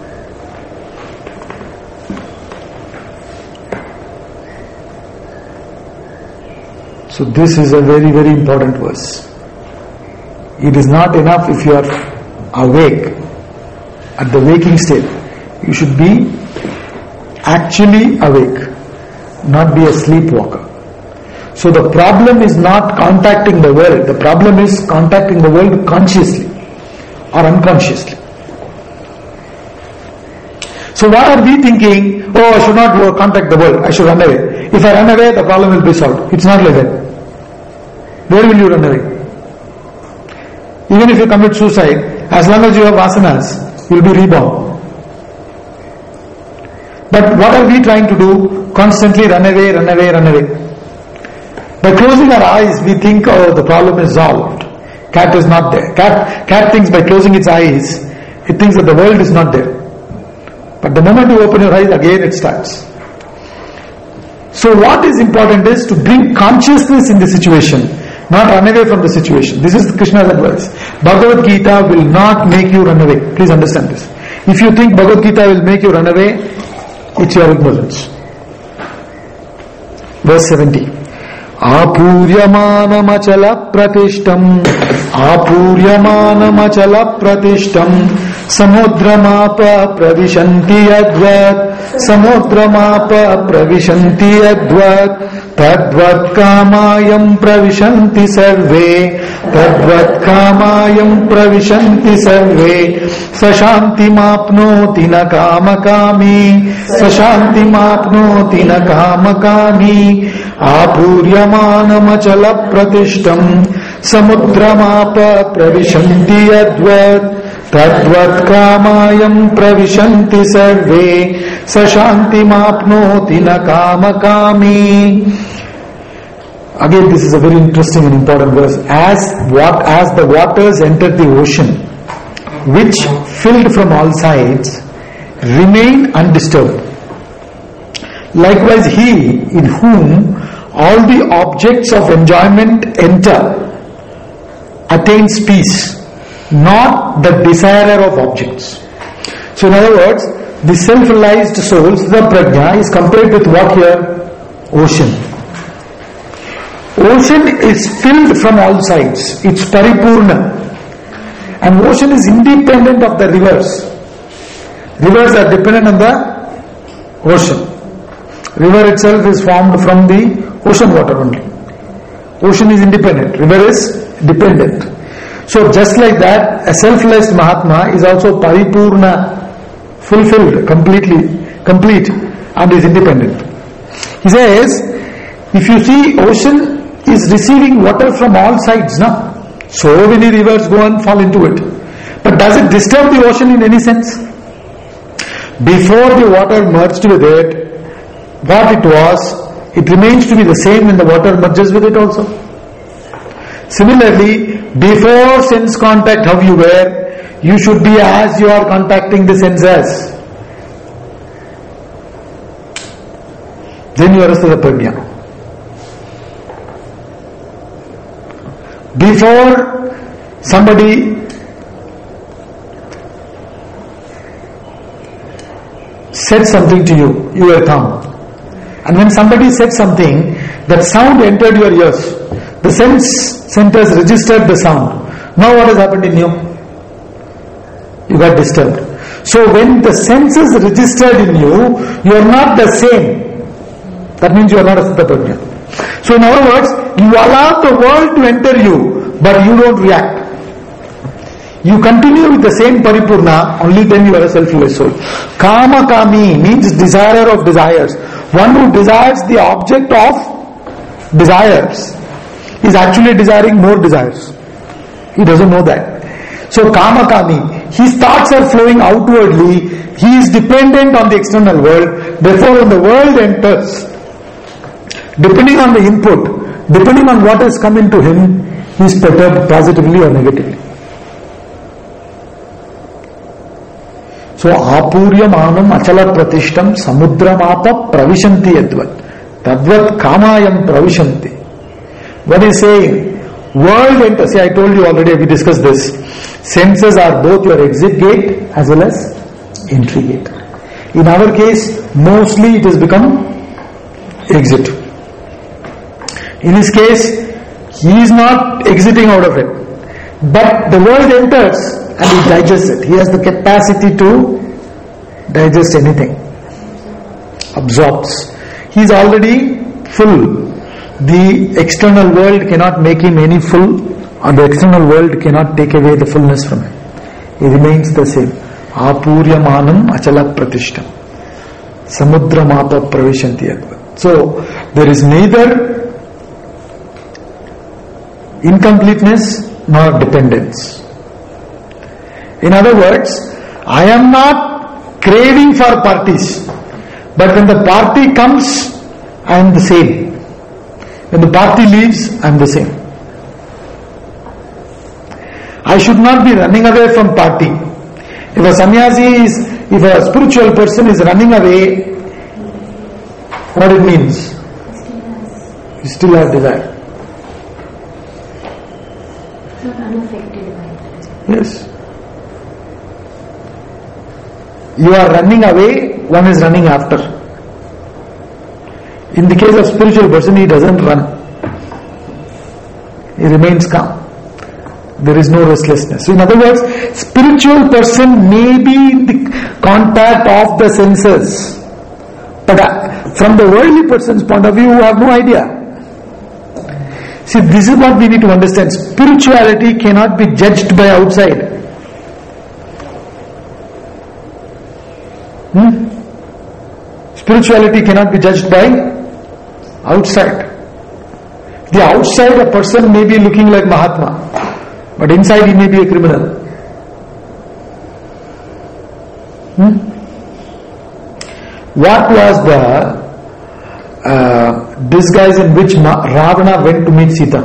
Speaker 1: So this is a very, very important verse. It is not enough if you are awake at the waking state. You should be actually awake, not be a sleepwalker. So the problem is not contacting the world. The problem is contacting the world consciously. or unconsciously. So what are we thinking? Oh, I should not go contact the world, I should run away. If I run away, the problem will be solved. It's not like that. Where will you run away? Even if you commit suicide, as long as you have vasanas, you will be reborn. But what are we trying to do? Constantly run away, run away, run away. By closing our eyes, we think, oh, the problem is solved. Cat is not there. Cat, cat thinks by closing its eyes, it thinks that the world is not there. But the moment you open your eyes, again it starts. So what is important is to bring consciousness in the situation, not run away from the situation. This is Krishna's advice. Bhagavad Gita will not make you run away. Please understand this. If you think Bhagavad Gita will make you run away, it's your ignorance. Verse seventy. Apuryamana pratishtam Apuryamana pratishtam Samudramapa pravishanti advat Samudramapa pravishanti advat Tadvat kamayam pravishanti sarve Tadvat kamayam pravishanti sarve Sashanti mapnoti na kamakami Sashanti mapnoti na kamakami Apuryamana pratishtam Samudramapa pravishanti advat Tadvat kamayam pravishanti sarve Sashanti mapnoti na kamakami. Again, this is a very interesting and important verse. As what as the waters entered the ocean, which filled from all sides, remain undisturbed. Likewise, he in whom all the objects of enjoyment enter attains peace, not the desirer of objects. So in other words, the self-realized soul, the prajna, is compared with what here? Ocean. Ocean is filled from all sides. It's paripurna. And ocean is independent of the rivers. Rivers are dependent on the ocean. River itself is formed from the ocean water only. Ocean is independent. River is dependent. So just like that, a self-realized Mahatma is also paripurna, fulfilled, completely, complete, and is independent. He says, if you see, ocean is receiving water from all sides now. So many rivers go and fall into it. But does it disturb the ocean in any sense? Before the water merged with it, what it was, it remains to be the same when the water merges with it also. Similarly, before sense contact, how you were, you should be as you are contacting the senses. Then you are Rasa Prajna. Before somebody said something to you, you were calm. And when somebody said something, that sound entered your ears. The sense centers registered the sound. Now what has happened in you? You got disturbed. So when the senses registered in you, you are not the same. That means you are not a Siddha Prajna. So in other words, you allow the world to enter you, but you don't react. You continue with the same paripurna, only then you are a self-realized soul. Kama kami means desirer of desires. One who desires the object of desires is actually desiring more desires. He doesn't know that. So kama kami, his thoughts are flowing outwardly. He is dependent on the external world. Therefore, when the world enters, depending on the input, depending on what has come into him, he is perturbed positively or negatively. So, apuryamanam achala pratishtam samudramapa pravishanti yadvat tadvat kamayam pravishanti. What is saying? World enters. See, I told you already, we discussed this. Senses are both your exit gate as well as entry gate. In our case, mostly it has become exit. In his case, he is not exiting out of it. But the world enters and he digests it. He has the capacity to digest anything. Absorbs. He is already full. The external world cannot make him any full, or the external world cannot take away the fullness from him. he remains the same. Apuryamanam achala pratishtam. Samudra mapa pravishanti adva. So, there is neither incompleteness nor dependence. In other words, I am not craving for parties, but when the party comes, I am the same. When the party leaves, I am the same. I should not be running away from party. If a sannyasi is, if a spiritual person is running away, what it means? He still has desire.
Speaker 4: Not unaffected by it.
Speaker 1: Yes. You are running away, one is running after. In the case of spiritual person, he doesn't run. He remains calm. There is no restlessness. So in other words, spiritual person may be in the contact of the senses. But uh, from the worldly person's point of view, you have no idea. See, this is what we need to understand. Spirituality cannot be judged by outside. Hmm? Spirituality cannot be judged by outside. The outside a person may be looking like Mahatma, but inside he may be a criminal. Hmm? What was the uh, disguise in which Ma- Ravana went to meet Sita?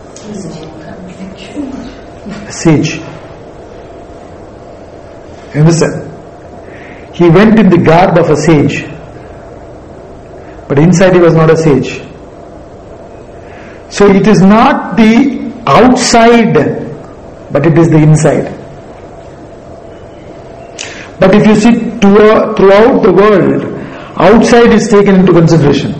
Speaker 1: Sage. You understand? He went in the garb of a sage, but inside he was not a sage. So it is not the outside, but it is the inside. But if you see to, throughout the world, outside is taken into consideration.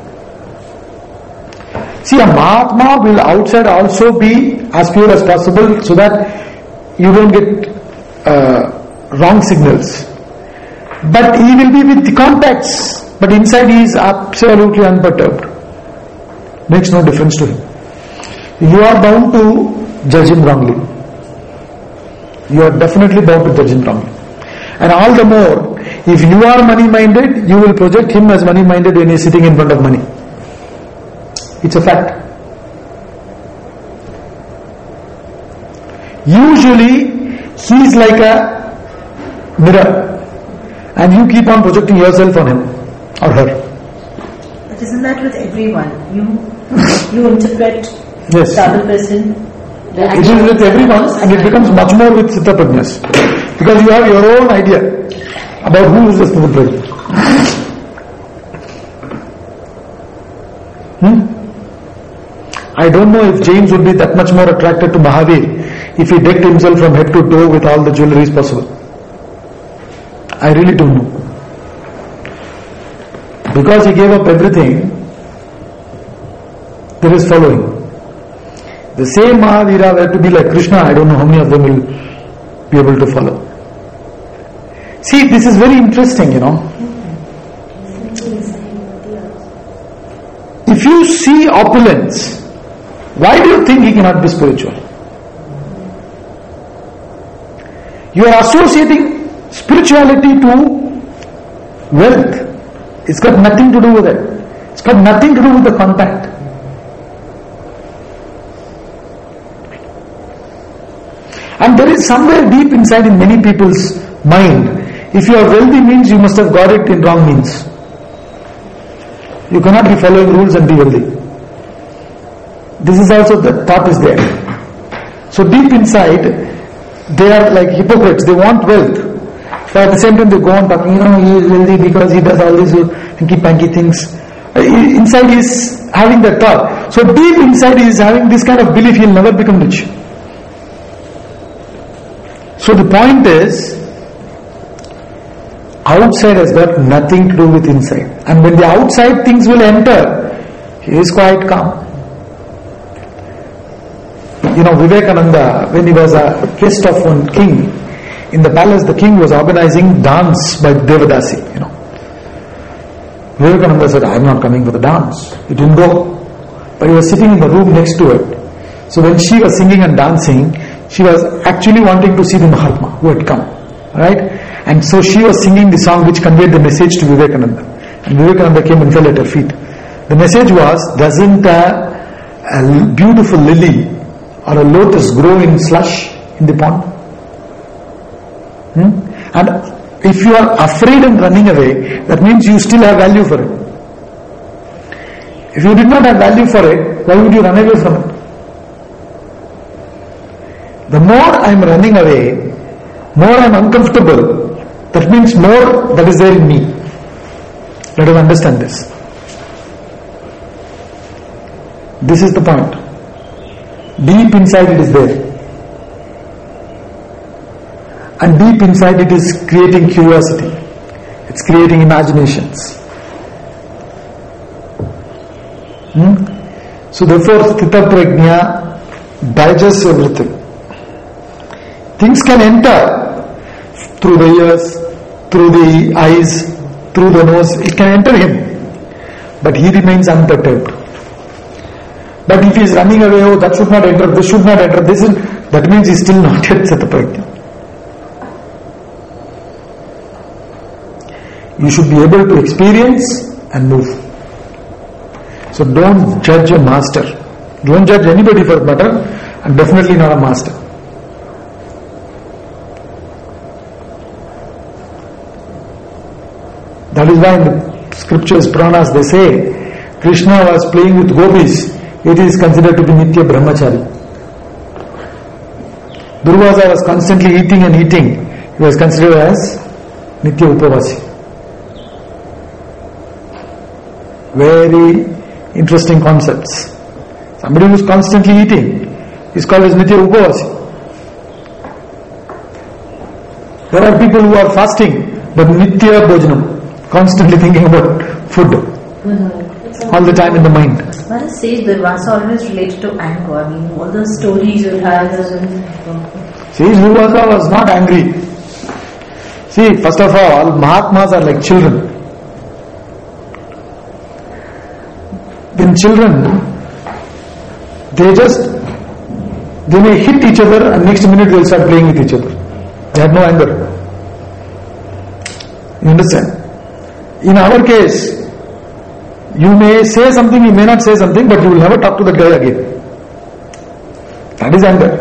Speaker 1: See, a Mahatma will outside also be as pure as possible so that you don't get uh, wrong signals. But he will be with the contacts, but inside he is absolutely unperturbed. Makes no difference to him. You are bound to judge him wrongly. You are definitely bound to judge him wrongly. And all the more, if you are money-minded, you will project him as money-minded when he is sitting in front of money. It's a fact. Usually, he is like a mirror. And you keep on projecting yourself on him or her.
Speaker 3: But isn't that with everyone? You you interpret
Speaker 1: yes.
Speaker 3: the other person.
Speaker 1: It is with everyone, and it becomes much more with Citta Prajnas. Because you have your own idea about who is the Citta Prajna. Hmm? I don't know if James would be that much more attracted to Mahavir if he decked himself from head to toe with all the jewelry possible. I really don't know. Because he gave up everything, there is following. The same Mahavira were to be like Krishna, I don't know how many of them will be able to follow. See, this is very interesting, you know. If you see opulence, why do you think he cannot be spiritual? You are associating spirituality to wealth. It's got nothing to do with it. It's got nothing to do with the contact. And there is somewhere deep inside in many people's mind, if you are wealthy means you must have got it in wrong means. You cannot be following rules and be wealthy. This is also the thought is there. So deep inside, they are like hypocrites. They want wealth. But at the same time they go on talking, you know, he is wealthy because he does all these hanky-panky things. Inside he is having that thought. So deep inside he is having this kind of belief he will never become rich. So the point is, outside has got nothing to do with inside. And when the outside things will enter, he is quite calm. You know, Vivekananda, when he was a guest of one king, in the palace the king was organizing dance by Devadasi, you know. Vivekananda said, I am not coming for the dance. He didn't go. But he was sitting in the room next to it. So when she was singing and dancing, She was actually wanting to see the Mahatma who had come. Right? And so she was singing the song which conveyed the message to Vivekananda. And Vivekananda came and fell at her feet. The message was, doesn't a, a beautiful lily or a lotus grow in slush in the pond? Hmm? And if you are afraid and running away, that means you still have value for it. If you did not have value for it, why would you run away from it? The more I am running away, more I am uncomfortable, that means more that is there in me. Let us understand this. This is the point. Deep inside it is there. And deep inside it is creating curiosity. It's creating imaginations. Hmm? So therefore, Sthita Prajna digests everything. Things can enter through the ears, through the eyes, through the nose. It can enter him. But he remains unperturbed. But if he is running away, oh, that should not enter, this should not enter, this is, that means he is still not yet Sthita Prajna. You should be able to experience and move. So don't judge a master. Don't judge anybody for that matter, and definitely not a master. That is why in the scriptures, Puranas, they say Krishna was playing with gopis. It is considered to be Nitya Brahmachari. Durvasa was constantly eating and eating. He was considered as Nitya Upavasi. Very interesting concepts. Somebody who is constantly eating is called as Nitya Upavasi. There are people who are fasting, but Nitya Bhojanam, constantly thinking about food. Mm-hmm. All the time in the mind.
Speaker 5: Maharaj says Durvasa always related to anger. I mean, all the stories you have.
Speaker 1: See, Durvasa was not angry. See, first of all, Mahatmas are like children. When children, they just, they may hit each other and next minute they will start playing with each other. They have no anger. You understand? In our case, you may say something, you may not say something, but you will never talk to that guy again. That is anger.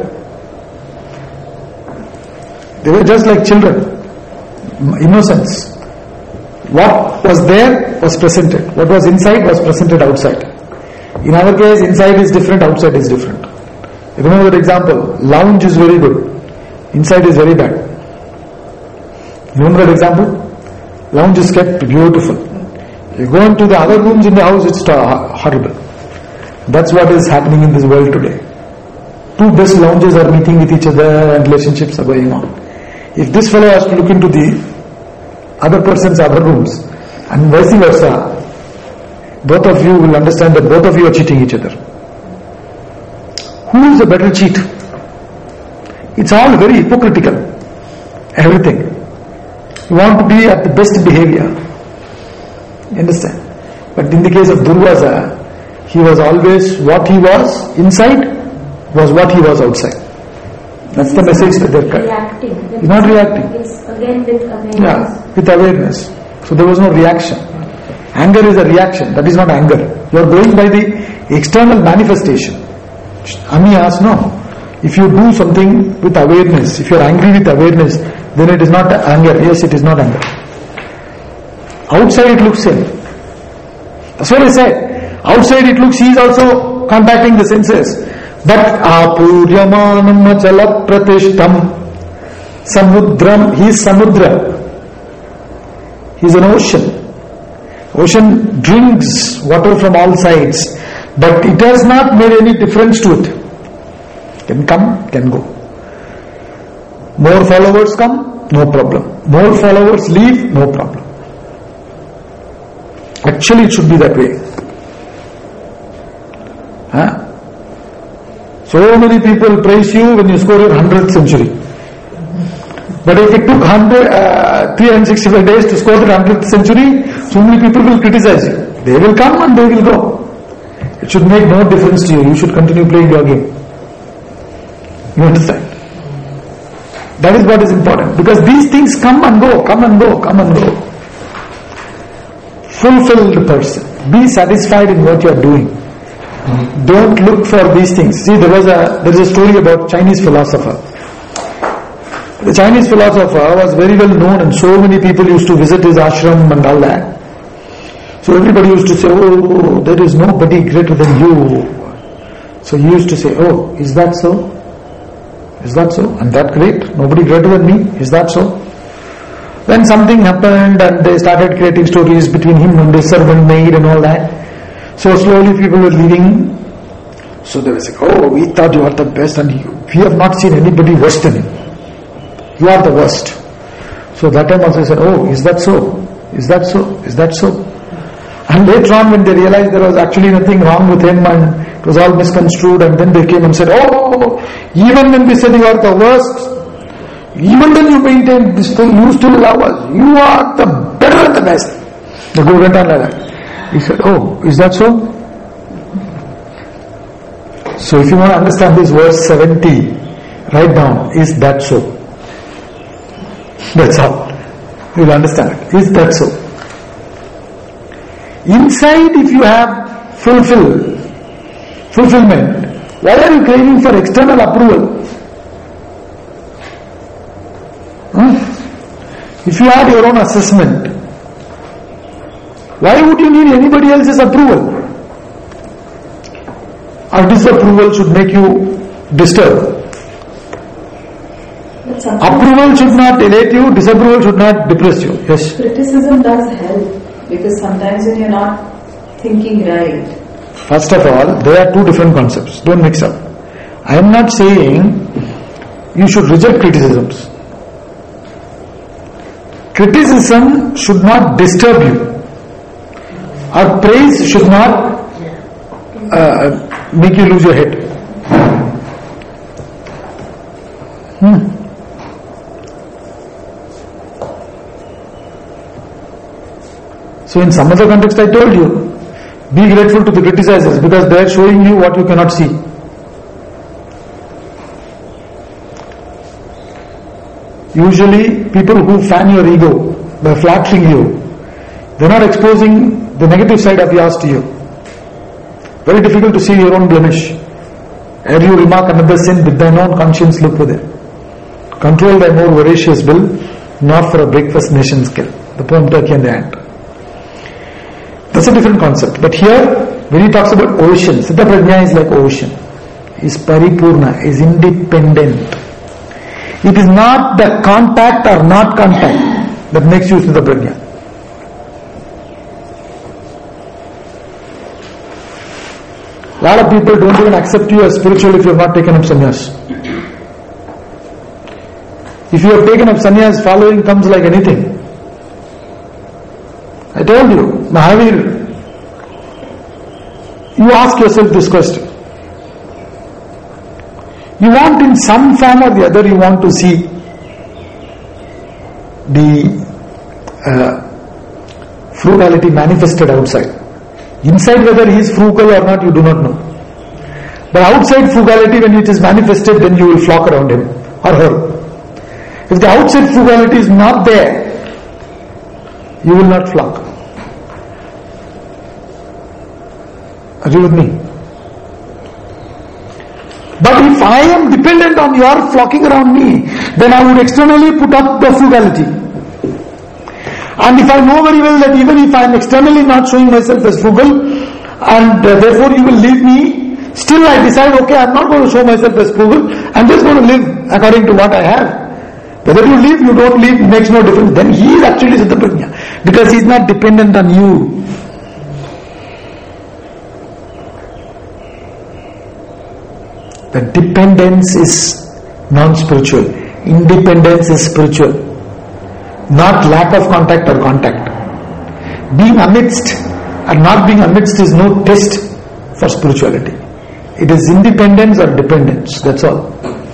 Speaker 1: They were just like children. Innocence. What was there was presented. What was inside was presented outside. In our case, inside is different, outside is different. Remember that example. Lounge is very good. Inside is very bad. Remember that example? Lounge is kept beautiful. You go into the other rooms in the house, it's horrible. That's what is happening in this world today. Two best lounges are meeting with each other and relationships are going on. If this fellow has to look into the other person's other rooms and vice versa, both of you will understand that both of you are cheating each other. Who is a better cheat? It's all very hypocritical. Everything. You want to be at the best behavior. You understand? But in the case of Durvasa, he was always what he was inside was what he was outside. That's the message that they're coming.
Speaker 4: Reacting.
Speaker 1: He's not reacting.
Speaker 4: It's again with awareness.
Speaker 1: Yeah, with awareness. So there was no reaction. Anger is a reaction. That is not anger. You are going by the external manifestation. Ami asks, no. If you do something with awareness, if you are angry with awareness, then it is not anger. Yes, it is not anger. Outside it looks same. That's what I said. Outside it looks, he is also contacting the senses. But apuryamanam achala pratishtam samudram, he is samudra. He is an ocean. Ocean drinks water from all sides, but it has not made any difference to it. Can come, can go. More followers come, no problem. More followers leave, no problem. Actually it should be that way. Huh? So many people praise you when you score your hundredth century. But if it took uh, three hundred sixty-five days to score the hundredth century, so many people will criticize you. They will come and they will go. It should make no difference to you. You should continue playing your game. You understand? That is what is important. Because these things come and go, come and go, come and go. Fulfilled person. Be satisfied in what you are doing. Don't look for these things. See, there was a there is a story about Chinese philosopher. The Chinese philosopher was very well known, and so many people used to visit his ashram and all that. So everybody used to say, "Oh, there is nobody greater than you." So he used to say, "Oh, is that so? Is that so? And that great? Nobody greater than me? Is that so?" Then something happened, and they started creating stories between him and the servant maid and all that. So slowly people were leaving. So they were saying, "Oh, we thought you are the best, and you, we have not seen anybody worse than you. You are the worst." So that time also he said, "Oh, is that so? Is that so? Is that so?" And later on, when they realized there was actually nothing wrong with him and it was all misconstrued, and then they came and said, "Oh, even when we said you are the worst, even then you maintain this thing, you still love us. You are the better and the best." The Guru went on like that. He said, "Oh, is that so?" So if you want to understand this verse seventy, write down, "Is that so?" That's all. You will understand it. Is that so? Inside, if you have fulfill, fulfillment, why are you craving for external approval? Hmm? If you had your own assessment, why would you need anybody else's approval? Or disapproval should make you disturb. Approval should not elate you, disapproval should not depress you. Yes?
Speaker 3: Criticism does help, because sometimes when you're not thinking right.
Speaker 1: First of all, there are two different concepts. Don't mix up. I am not saying you should reject criticisms. Criticism should not disturb you. Or praise should not uh, make you lose your head. Hmm. So in some other context I told you, be grateful to the criticizers because they are showing you what you cannot see. Usually people who fan your ego by flattering you, they are not exposing the negative side of yours to you. Very difficult to see your own blemish. Ere you remark another sin, with thine own conscience look within. Control thy more voracious will, not for a breakfast nation's kill. The poem Turkey and the Ant. That's a different concept. But here, when he talks about ocean, Siddha Prajna is like ocean. Is paripurna, is independent. It is not the contact or not contact that makes you Siddha Prajna. A lot of people don't even accept you as spiritual if you have not taken up sannyas. If you have taken up sannyas, following comes like anything. I told you, Mahavir, you ask yourself this question. You want in some form or the other, you want to see the uh, frugality manifested outside. Inside, whether he is frugal or not, you do not know. But outside frugality, when it is manifested, then you will flock around him or her. If the outside frugality is not there, you will not flock. Are you with me? But if I am dependent on your flocking around me, then I would externally put up the frugality. And if I know very well that even if I am externally not showing myself as frugal, and uh, therefore you will leave me, still I decide, okay, I am not going to show myself as frugal, I am just going to live according to what I have. Whether you leave, you don't leave, makes no difference. Then he is actually Siddha Prajna, because he is not dependent on you. The dependence is non-spiritual. Independence is spiritual. Not lack of contact or contact. Being amidst or not being amidst is no test for spirituality. It is independence or dependence. That's all.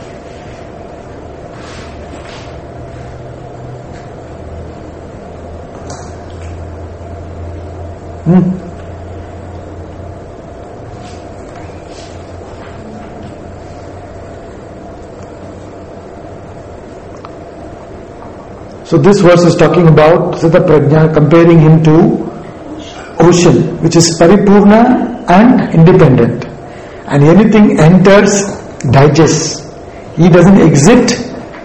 Speaker 1: Hmm. So this verse is talking about Sthita Prajna, comparing him to ocean, which is paripurna and independent. And anything enters, digests. He doesn't exit,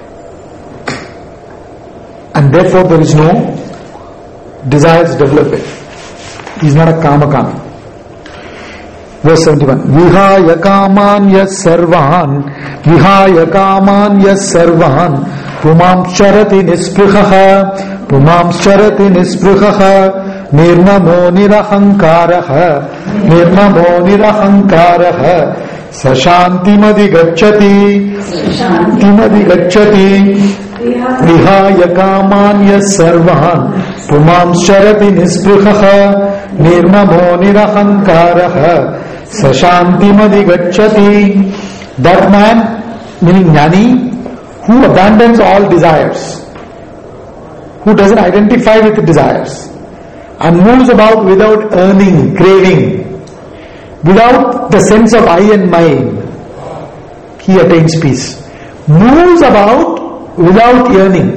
Speaker 1: and therefore there is no desires developing. He is not a kama kami. Verse seventy-one. Vihaya kaman yas sarvan, vihaya kaman yas sarvan, pumam charati nisprihaha, pumam charati nisprihaha, nirmamo nirahankaraha, nirmamo nirahankaraha, sashantimadi gacchati, sashantimadi gacchati, vihaya kaman yas sarvan, pumam charati nisprihaha, nirmamo nirahankaraha, sashantimadi gacchati. That man, meaning jnani, who abandons all desires, who doesn't identify with desires, and moves about without earning, craving, without the sense of I and mine, he attains peace. Moves about without yearning.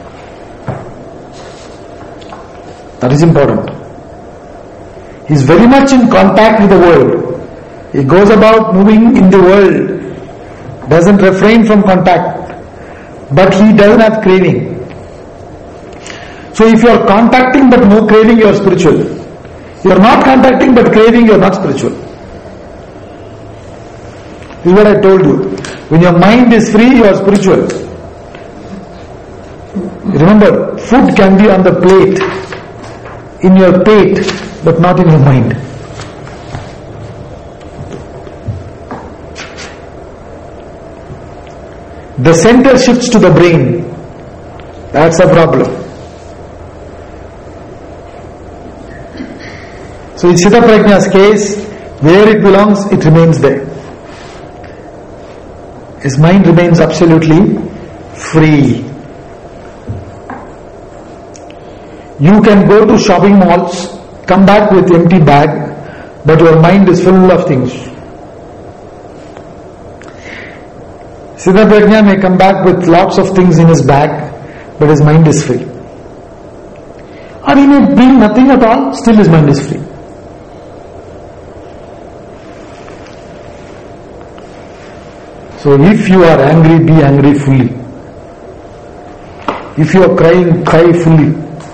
Speaker 1: That is important. He is very much in contact with the world. He goes about moving in the world, doesn't refrain from contact, but he doesn't have craving. So if you are contacting but no craving, you are spiritual. You are not contacting but craving, you are not spiritual. This is what I told you. When your mind is free, you are spiritual. Remember, food can be on the plate, in your pate, but not in your mind. The center shifts to the brain. That's a problem. So in Sthita Prajna's case, where it belongs, it remains there. His mind remains absolutely free. You can go to shopping malls, come back with empty bag, but your mind is full of things. Sthita Prajna may come back with lots of things in his bag, but his mind is free. Or he may bring nothing at all, still his mind is free. So if you are angry, be angry fully. If you are crying, cry fully.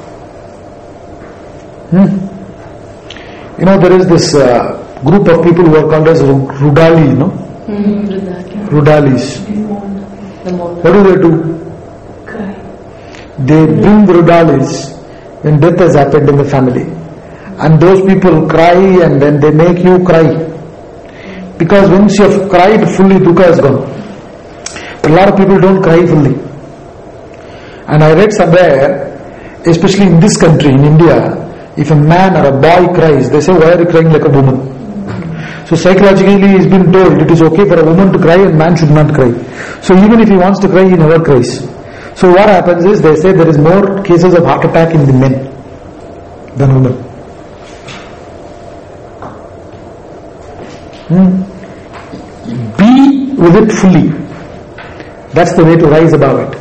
Speaker 1: Hmm? You know, there is this uh, group of people who are called as Rudali, you know? Mm-hmm. Rudalis. What do they do?
Speaker 2: Cry.
Speaker 1: They bring Rudalis when death has happened in the family. And those people cry and then they make you cry. Because once you have cried fully, dukkha is gone. But a lot of people don't cry fully. And I read somewhere, especially in this country, in India, if a man or a boy cries, they say, why are you crying like a woman? So psychologically he's been told it is okay for a woman to cry and man should not cry. So even if he wants to cry, he never cries. So what happens is, they say there is more cases of heart attack in the men than women. Hmm. Be with it fully. That's the way to rise above it.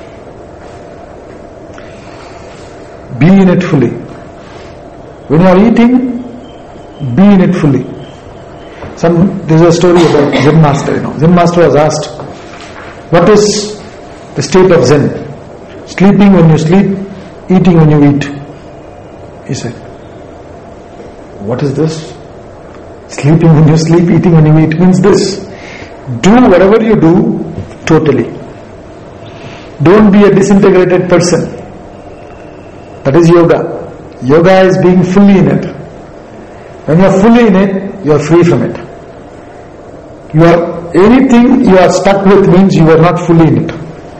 Speaker 1: Be in it fully. When you are eating, be in it fully. Some, there is a story about Zen master, you know. Zen master was asked, what is the state of Zen? Sleeping when you sleep, eating when you eat. He said, what is this? Sleeping when you sleep, eating when you eat means this. Do whatever you do, totally. Don't be a disintegrated person. That is yoga. Yoga is being fully in it. When you are fully in it, you are free from it. You are, anything you are stuck with means you are not fully in it.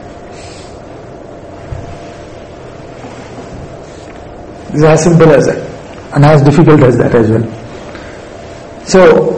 Speaker 1: This is as simple as that, and as difficult as that as well. So,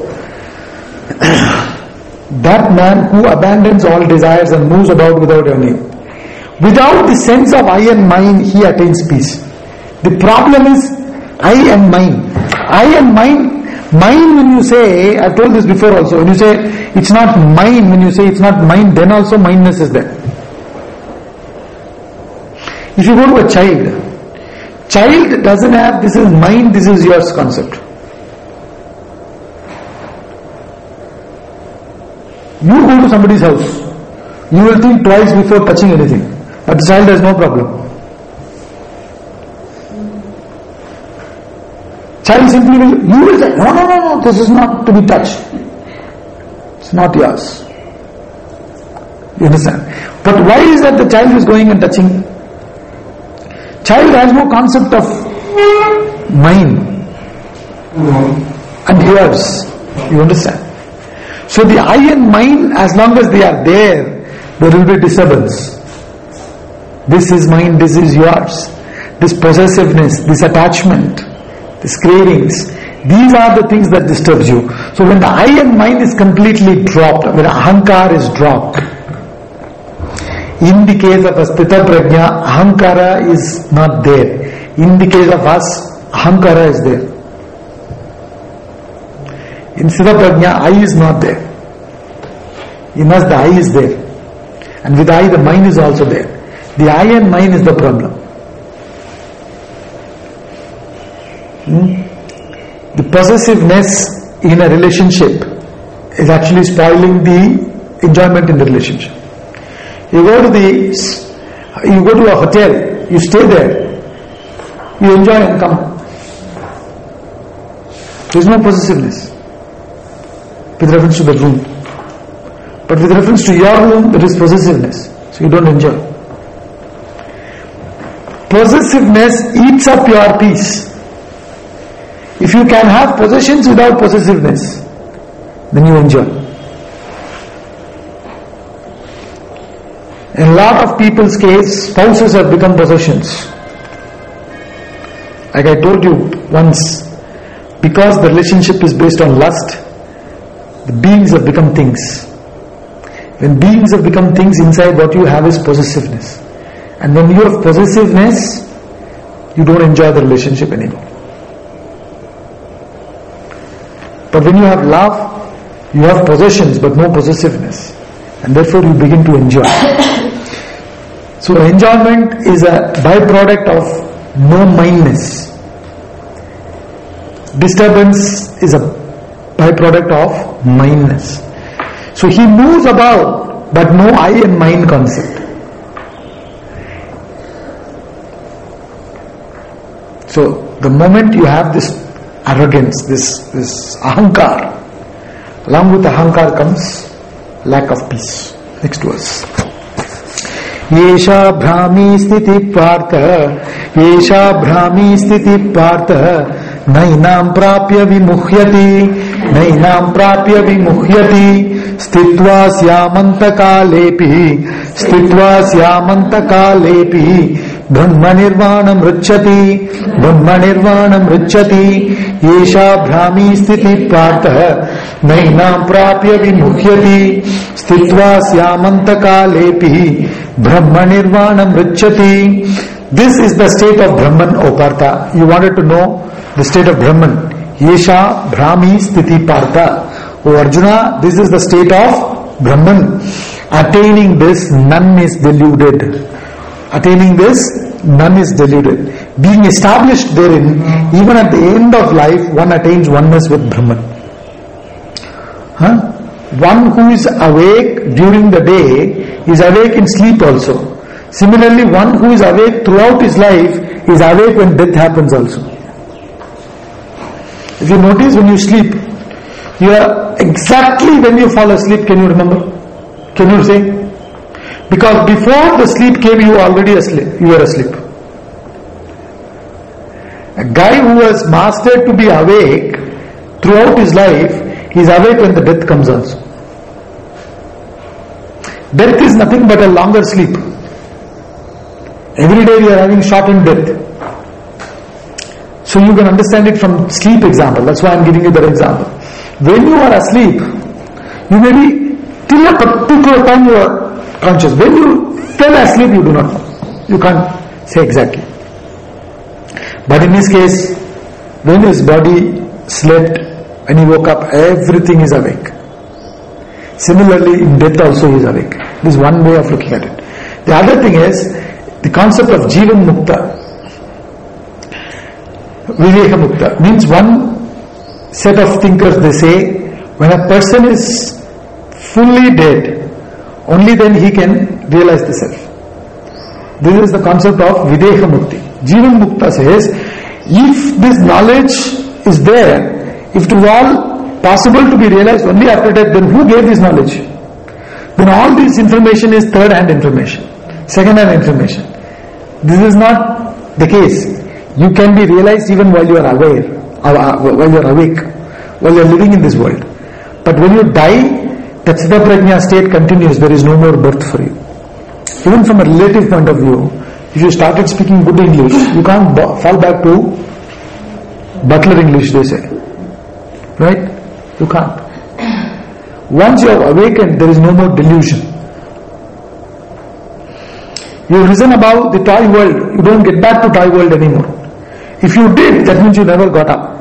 Speaker 1: that man who abandons all desires and moves about without earning, without the sense of I and mine, he attains peace. The problem is I and mine. I and mine, mine when you say, I've told this before also, when you say it's not mine, when you say it's not mine, then also mineness is there. If you go to a child, child doesn't have this is mine, this is yours concept. You go to somebody's house, you will think twice before touching anything. But the child has no problem. Child simply will, you will say, no, no, no, no, this is not to be touched. It's not yours. You understand? But why is that the child is going and touching? Child has no concept of mine and yours. You understand? So the I and mine, as long as they are there, there will be disturbance. This is mine, this is yours. This possessiveness, this attachment, these cravings, these are the things that disturbs you. So when the I and mine is completely dropped, when ahankar is dropped, in the case of a sthita prajna, ahankara is not there. In the case of us, ahankara is there. In sthita prajna, I is not there. In us, the I is there. And with I, the mine is also there. The I and mine is the problem. Hmm? The possessiveness in a relationship is actually spoiling the enjoyment in the relationship. You go to the, you go to a hotel, you stay there, you enjoy and come. There is no possessiveness with reference to the room. But with reference to your room, there is possessiveness. So you don't enjoy. Possessiveness eats up your peace. If you can have possessions without possessiveness, then you enjoy. In a lot of people's case, spouses have become possessions. Like I told you once, because the relationship is based on lust, the beings have become things. When beings have become things, inside what you have is possessiveness. And when you have possessiveness, you don't enjoy the relationship anymore. But when you have love, you have possessions but no possessiveness. And therefore you begin to enjoy. So enjoyment is a byproduct of no mindness. Disturbance is a byproduct of mindness. So he moves about, but no I and mine concept. So the moment you have this arrogance, this, this ahankar, along with ahankar comes lack of peace. Next verse. Yesha bhrami sthiti partha, yesha bhrami sthiti partha, nainam prapya vimuhyati, nainam prapya vimuhyati, sthitva syamanta kalepi, sthitva syamanta kalepi, brahma nirvanam ricchati, brahma nirvanam ricchati, yesha bhrami sthiti partha, nainam prapya vimuhyati, sthitva syamanta kalepi, brahma nirvanam ricchati. This is the state of Brahman, O Partha. You wanted to know the state of Brahman. Yesha bhrami sthiti partha. O Arjuna, this is the state of Brahman. Attaining this, none is deluded. Attaining this, none is deluded. Being established therein, even at the end of life, one attains oneness with Brahman. Huh? One who is awake during the day is awake in sleep also. Similarly, one who is awake throughout his life is awake when death happens also. If you notice, when you sleep, you are exactly when you fall asleep. Can you remember? Can you say? Because before the sleep came, you were already asleep. You were asleep. A guy who has mastered to be awake throughout his life is awake when the death comes also. Death is nothing but a longer sleep. Every day we are having shortened death. So you can understand it from sleep example. That's why I am giving you that example. When you are asleep, you may be till a particular time you are conscious. When you fell asleep, you do not know. You can't say exactly. But in his case, when his body slept, when he woke up, everything is awake. Similarly, in death also he is awake. This is one way of looking at it. The other thing is, The concept of Jivan Mukta, Viveka Mukta, means one set of thinkers, they say, when a person is fully dead, only then he can realize the self. This is the concept of Videha Mukti. Jivan Mukta says, if this knowledge is there, if it is all possible to be realized only after death, then who gave this knowledge? Then all this information is third hand information, second hand information. This is not the case. You can be realized even while you are aware, while you are awake, while you are living in this world. But when you die, that Siddha Prajna state continues, there is no more birth for you. Even from a relative point of view, if you started speaking good English, you can't fall back to butler English, they say. Right? You can't. Once you have awakened, there is no more delusion. You have risen above the toy world, you don't get back to toy world anymore. If you did, that means you never got up.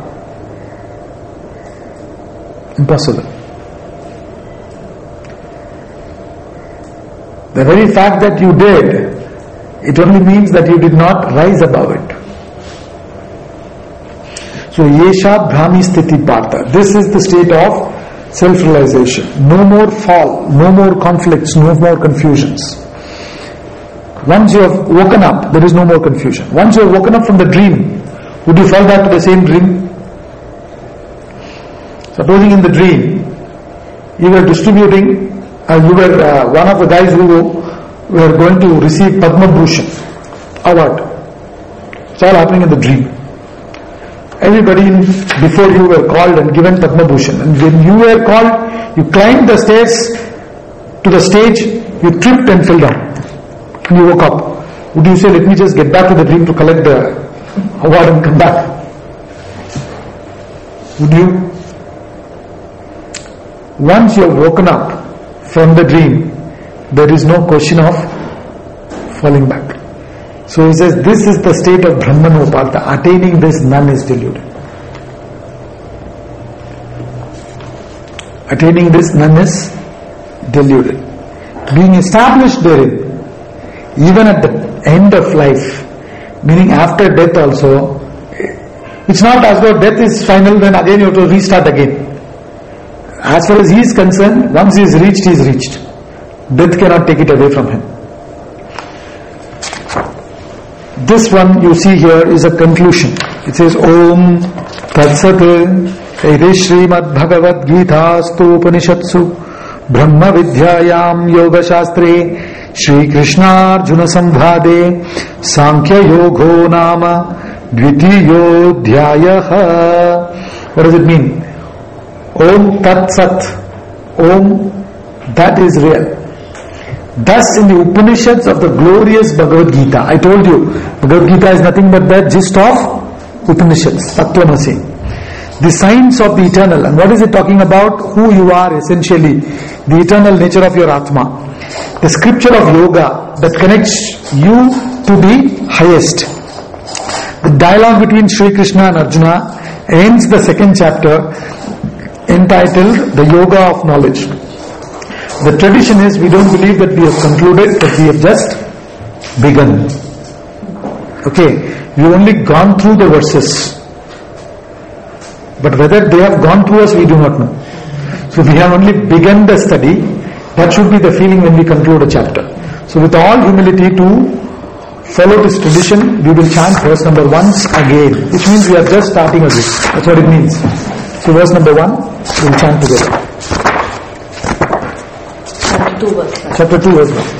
Speaker 1: Impossible. The very fact that you did, it only means that you did not rise above it. So, Yesha Brahmi Sthiti Partha. This is the state of self-realization. No more fall, no more conflicts, no more confusions. Once you have woken up, there is no more confusion. Once you have woken up from the dream, would you fall back to the same dream? Supposing in the dream, you were distributing, uh, you were uh, one of the guys who were going to receive Padma Bhushan award. It's all happening in the dream. Everybody before you were called and given Padma Bhushan. And when you were called, you climbed the stairs to the stage, you tripped and fell down. And you woke up. Would you say, let me just get back to the dream to collect the award and come back? Would you? Once you have woken up from the dream, there is no question of falling back. So he says, this is the state of Brahmanopartha. Attaining this, none is deluded. Attaining this, none is deluded. Being established therein, even at the end of life, meaning after death also, it's not as though death is final, then again you have to restart again. As far as he is concerned, once he is reached, he is reached. Death cannot take it away from him. This one you see here is a conclusion. It says, Om Tatsat Ede Srimad Bhagavad Gita Stopanishatsu Brahma Vidyayam Yoga Shastre Shri Krishna Arjuna Samvade Sankhya Yogo Nama Dvitiyo Dhyayaha. What does it mean? Om Tat Sat. Om, that is real. Thus in the Upanishads of the glorious Bhagavad Gita, I told you, Bhagavad Gita is nothing but the gist of Upanishads, Tattvamasi. The science of the eternal. And what is it talking about? Who you are essentially, the eternal nature of your Atma. The scripture of yoga that connects you to the highest. The dialogue between Sri Krishna and Arjuna ends the second chapter entitled The Yoga of Knowledge. The tradition is we don't believe that we have concluded, but we have just begun. Okay, we have only gone through the verses. But whether they have gone through us, we do not know. So we have only begun the study. That should be the feeling when we conclude a chapter. So with all humility to follow this tradition, we will chant verse number once again, which means we are just starting again. That's what it means. So verse number one, we will chant together.
Speaker 5: Chapter two, verse one.
Speaker 1: Chapter two, verse one.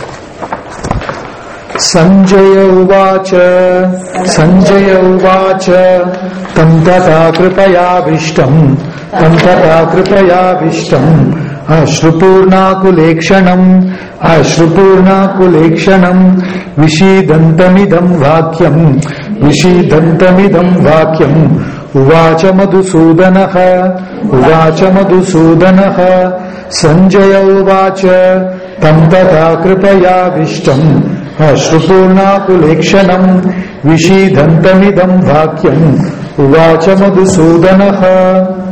Speaker 1: Sanjaya Uvacha Sanjaya Uvacha Tam tata kripaya vishtam Tam tata kripaya vishtam Ashrupurna kulekshanam Ashrupurna kulekshanam Vishidantamidam vakyam Vishidantamidam vakyam Uvacha madhusudanaha Uvacha madhusudanaha Sanjaya Uvacha Tam tata kripaya vishtam Ashrupurna kulekshanam Vishidhantamidam vakyam Uvacha madhusudanaha.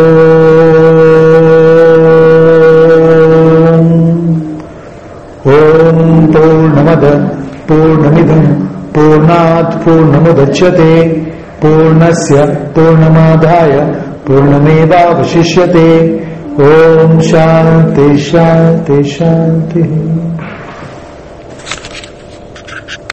Speaker 1: Om पूर्णमिदं पूर्णात् पूर्णमुदच्यते पूर्णस्य पूर्णमादाय पूर्णमेवावशिष्यते। ओम शांति शांति शांति।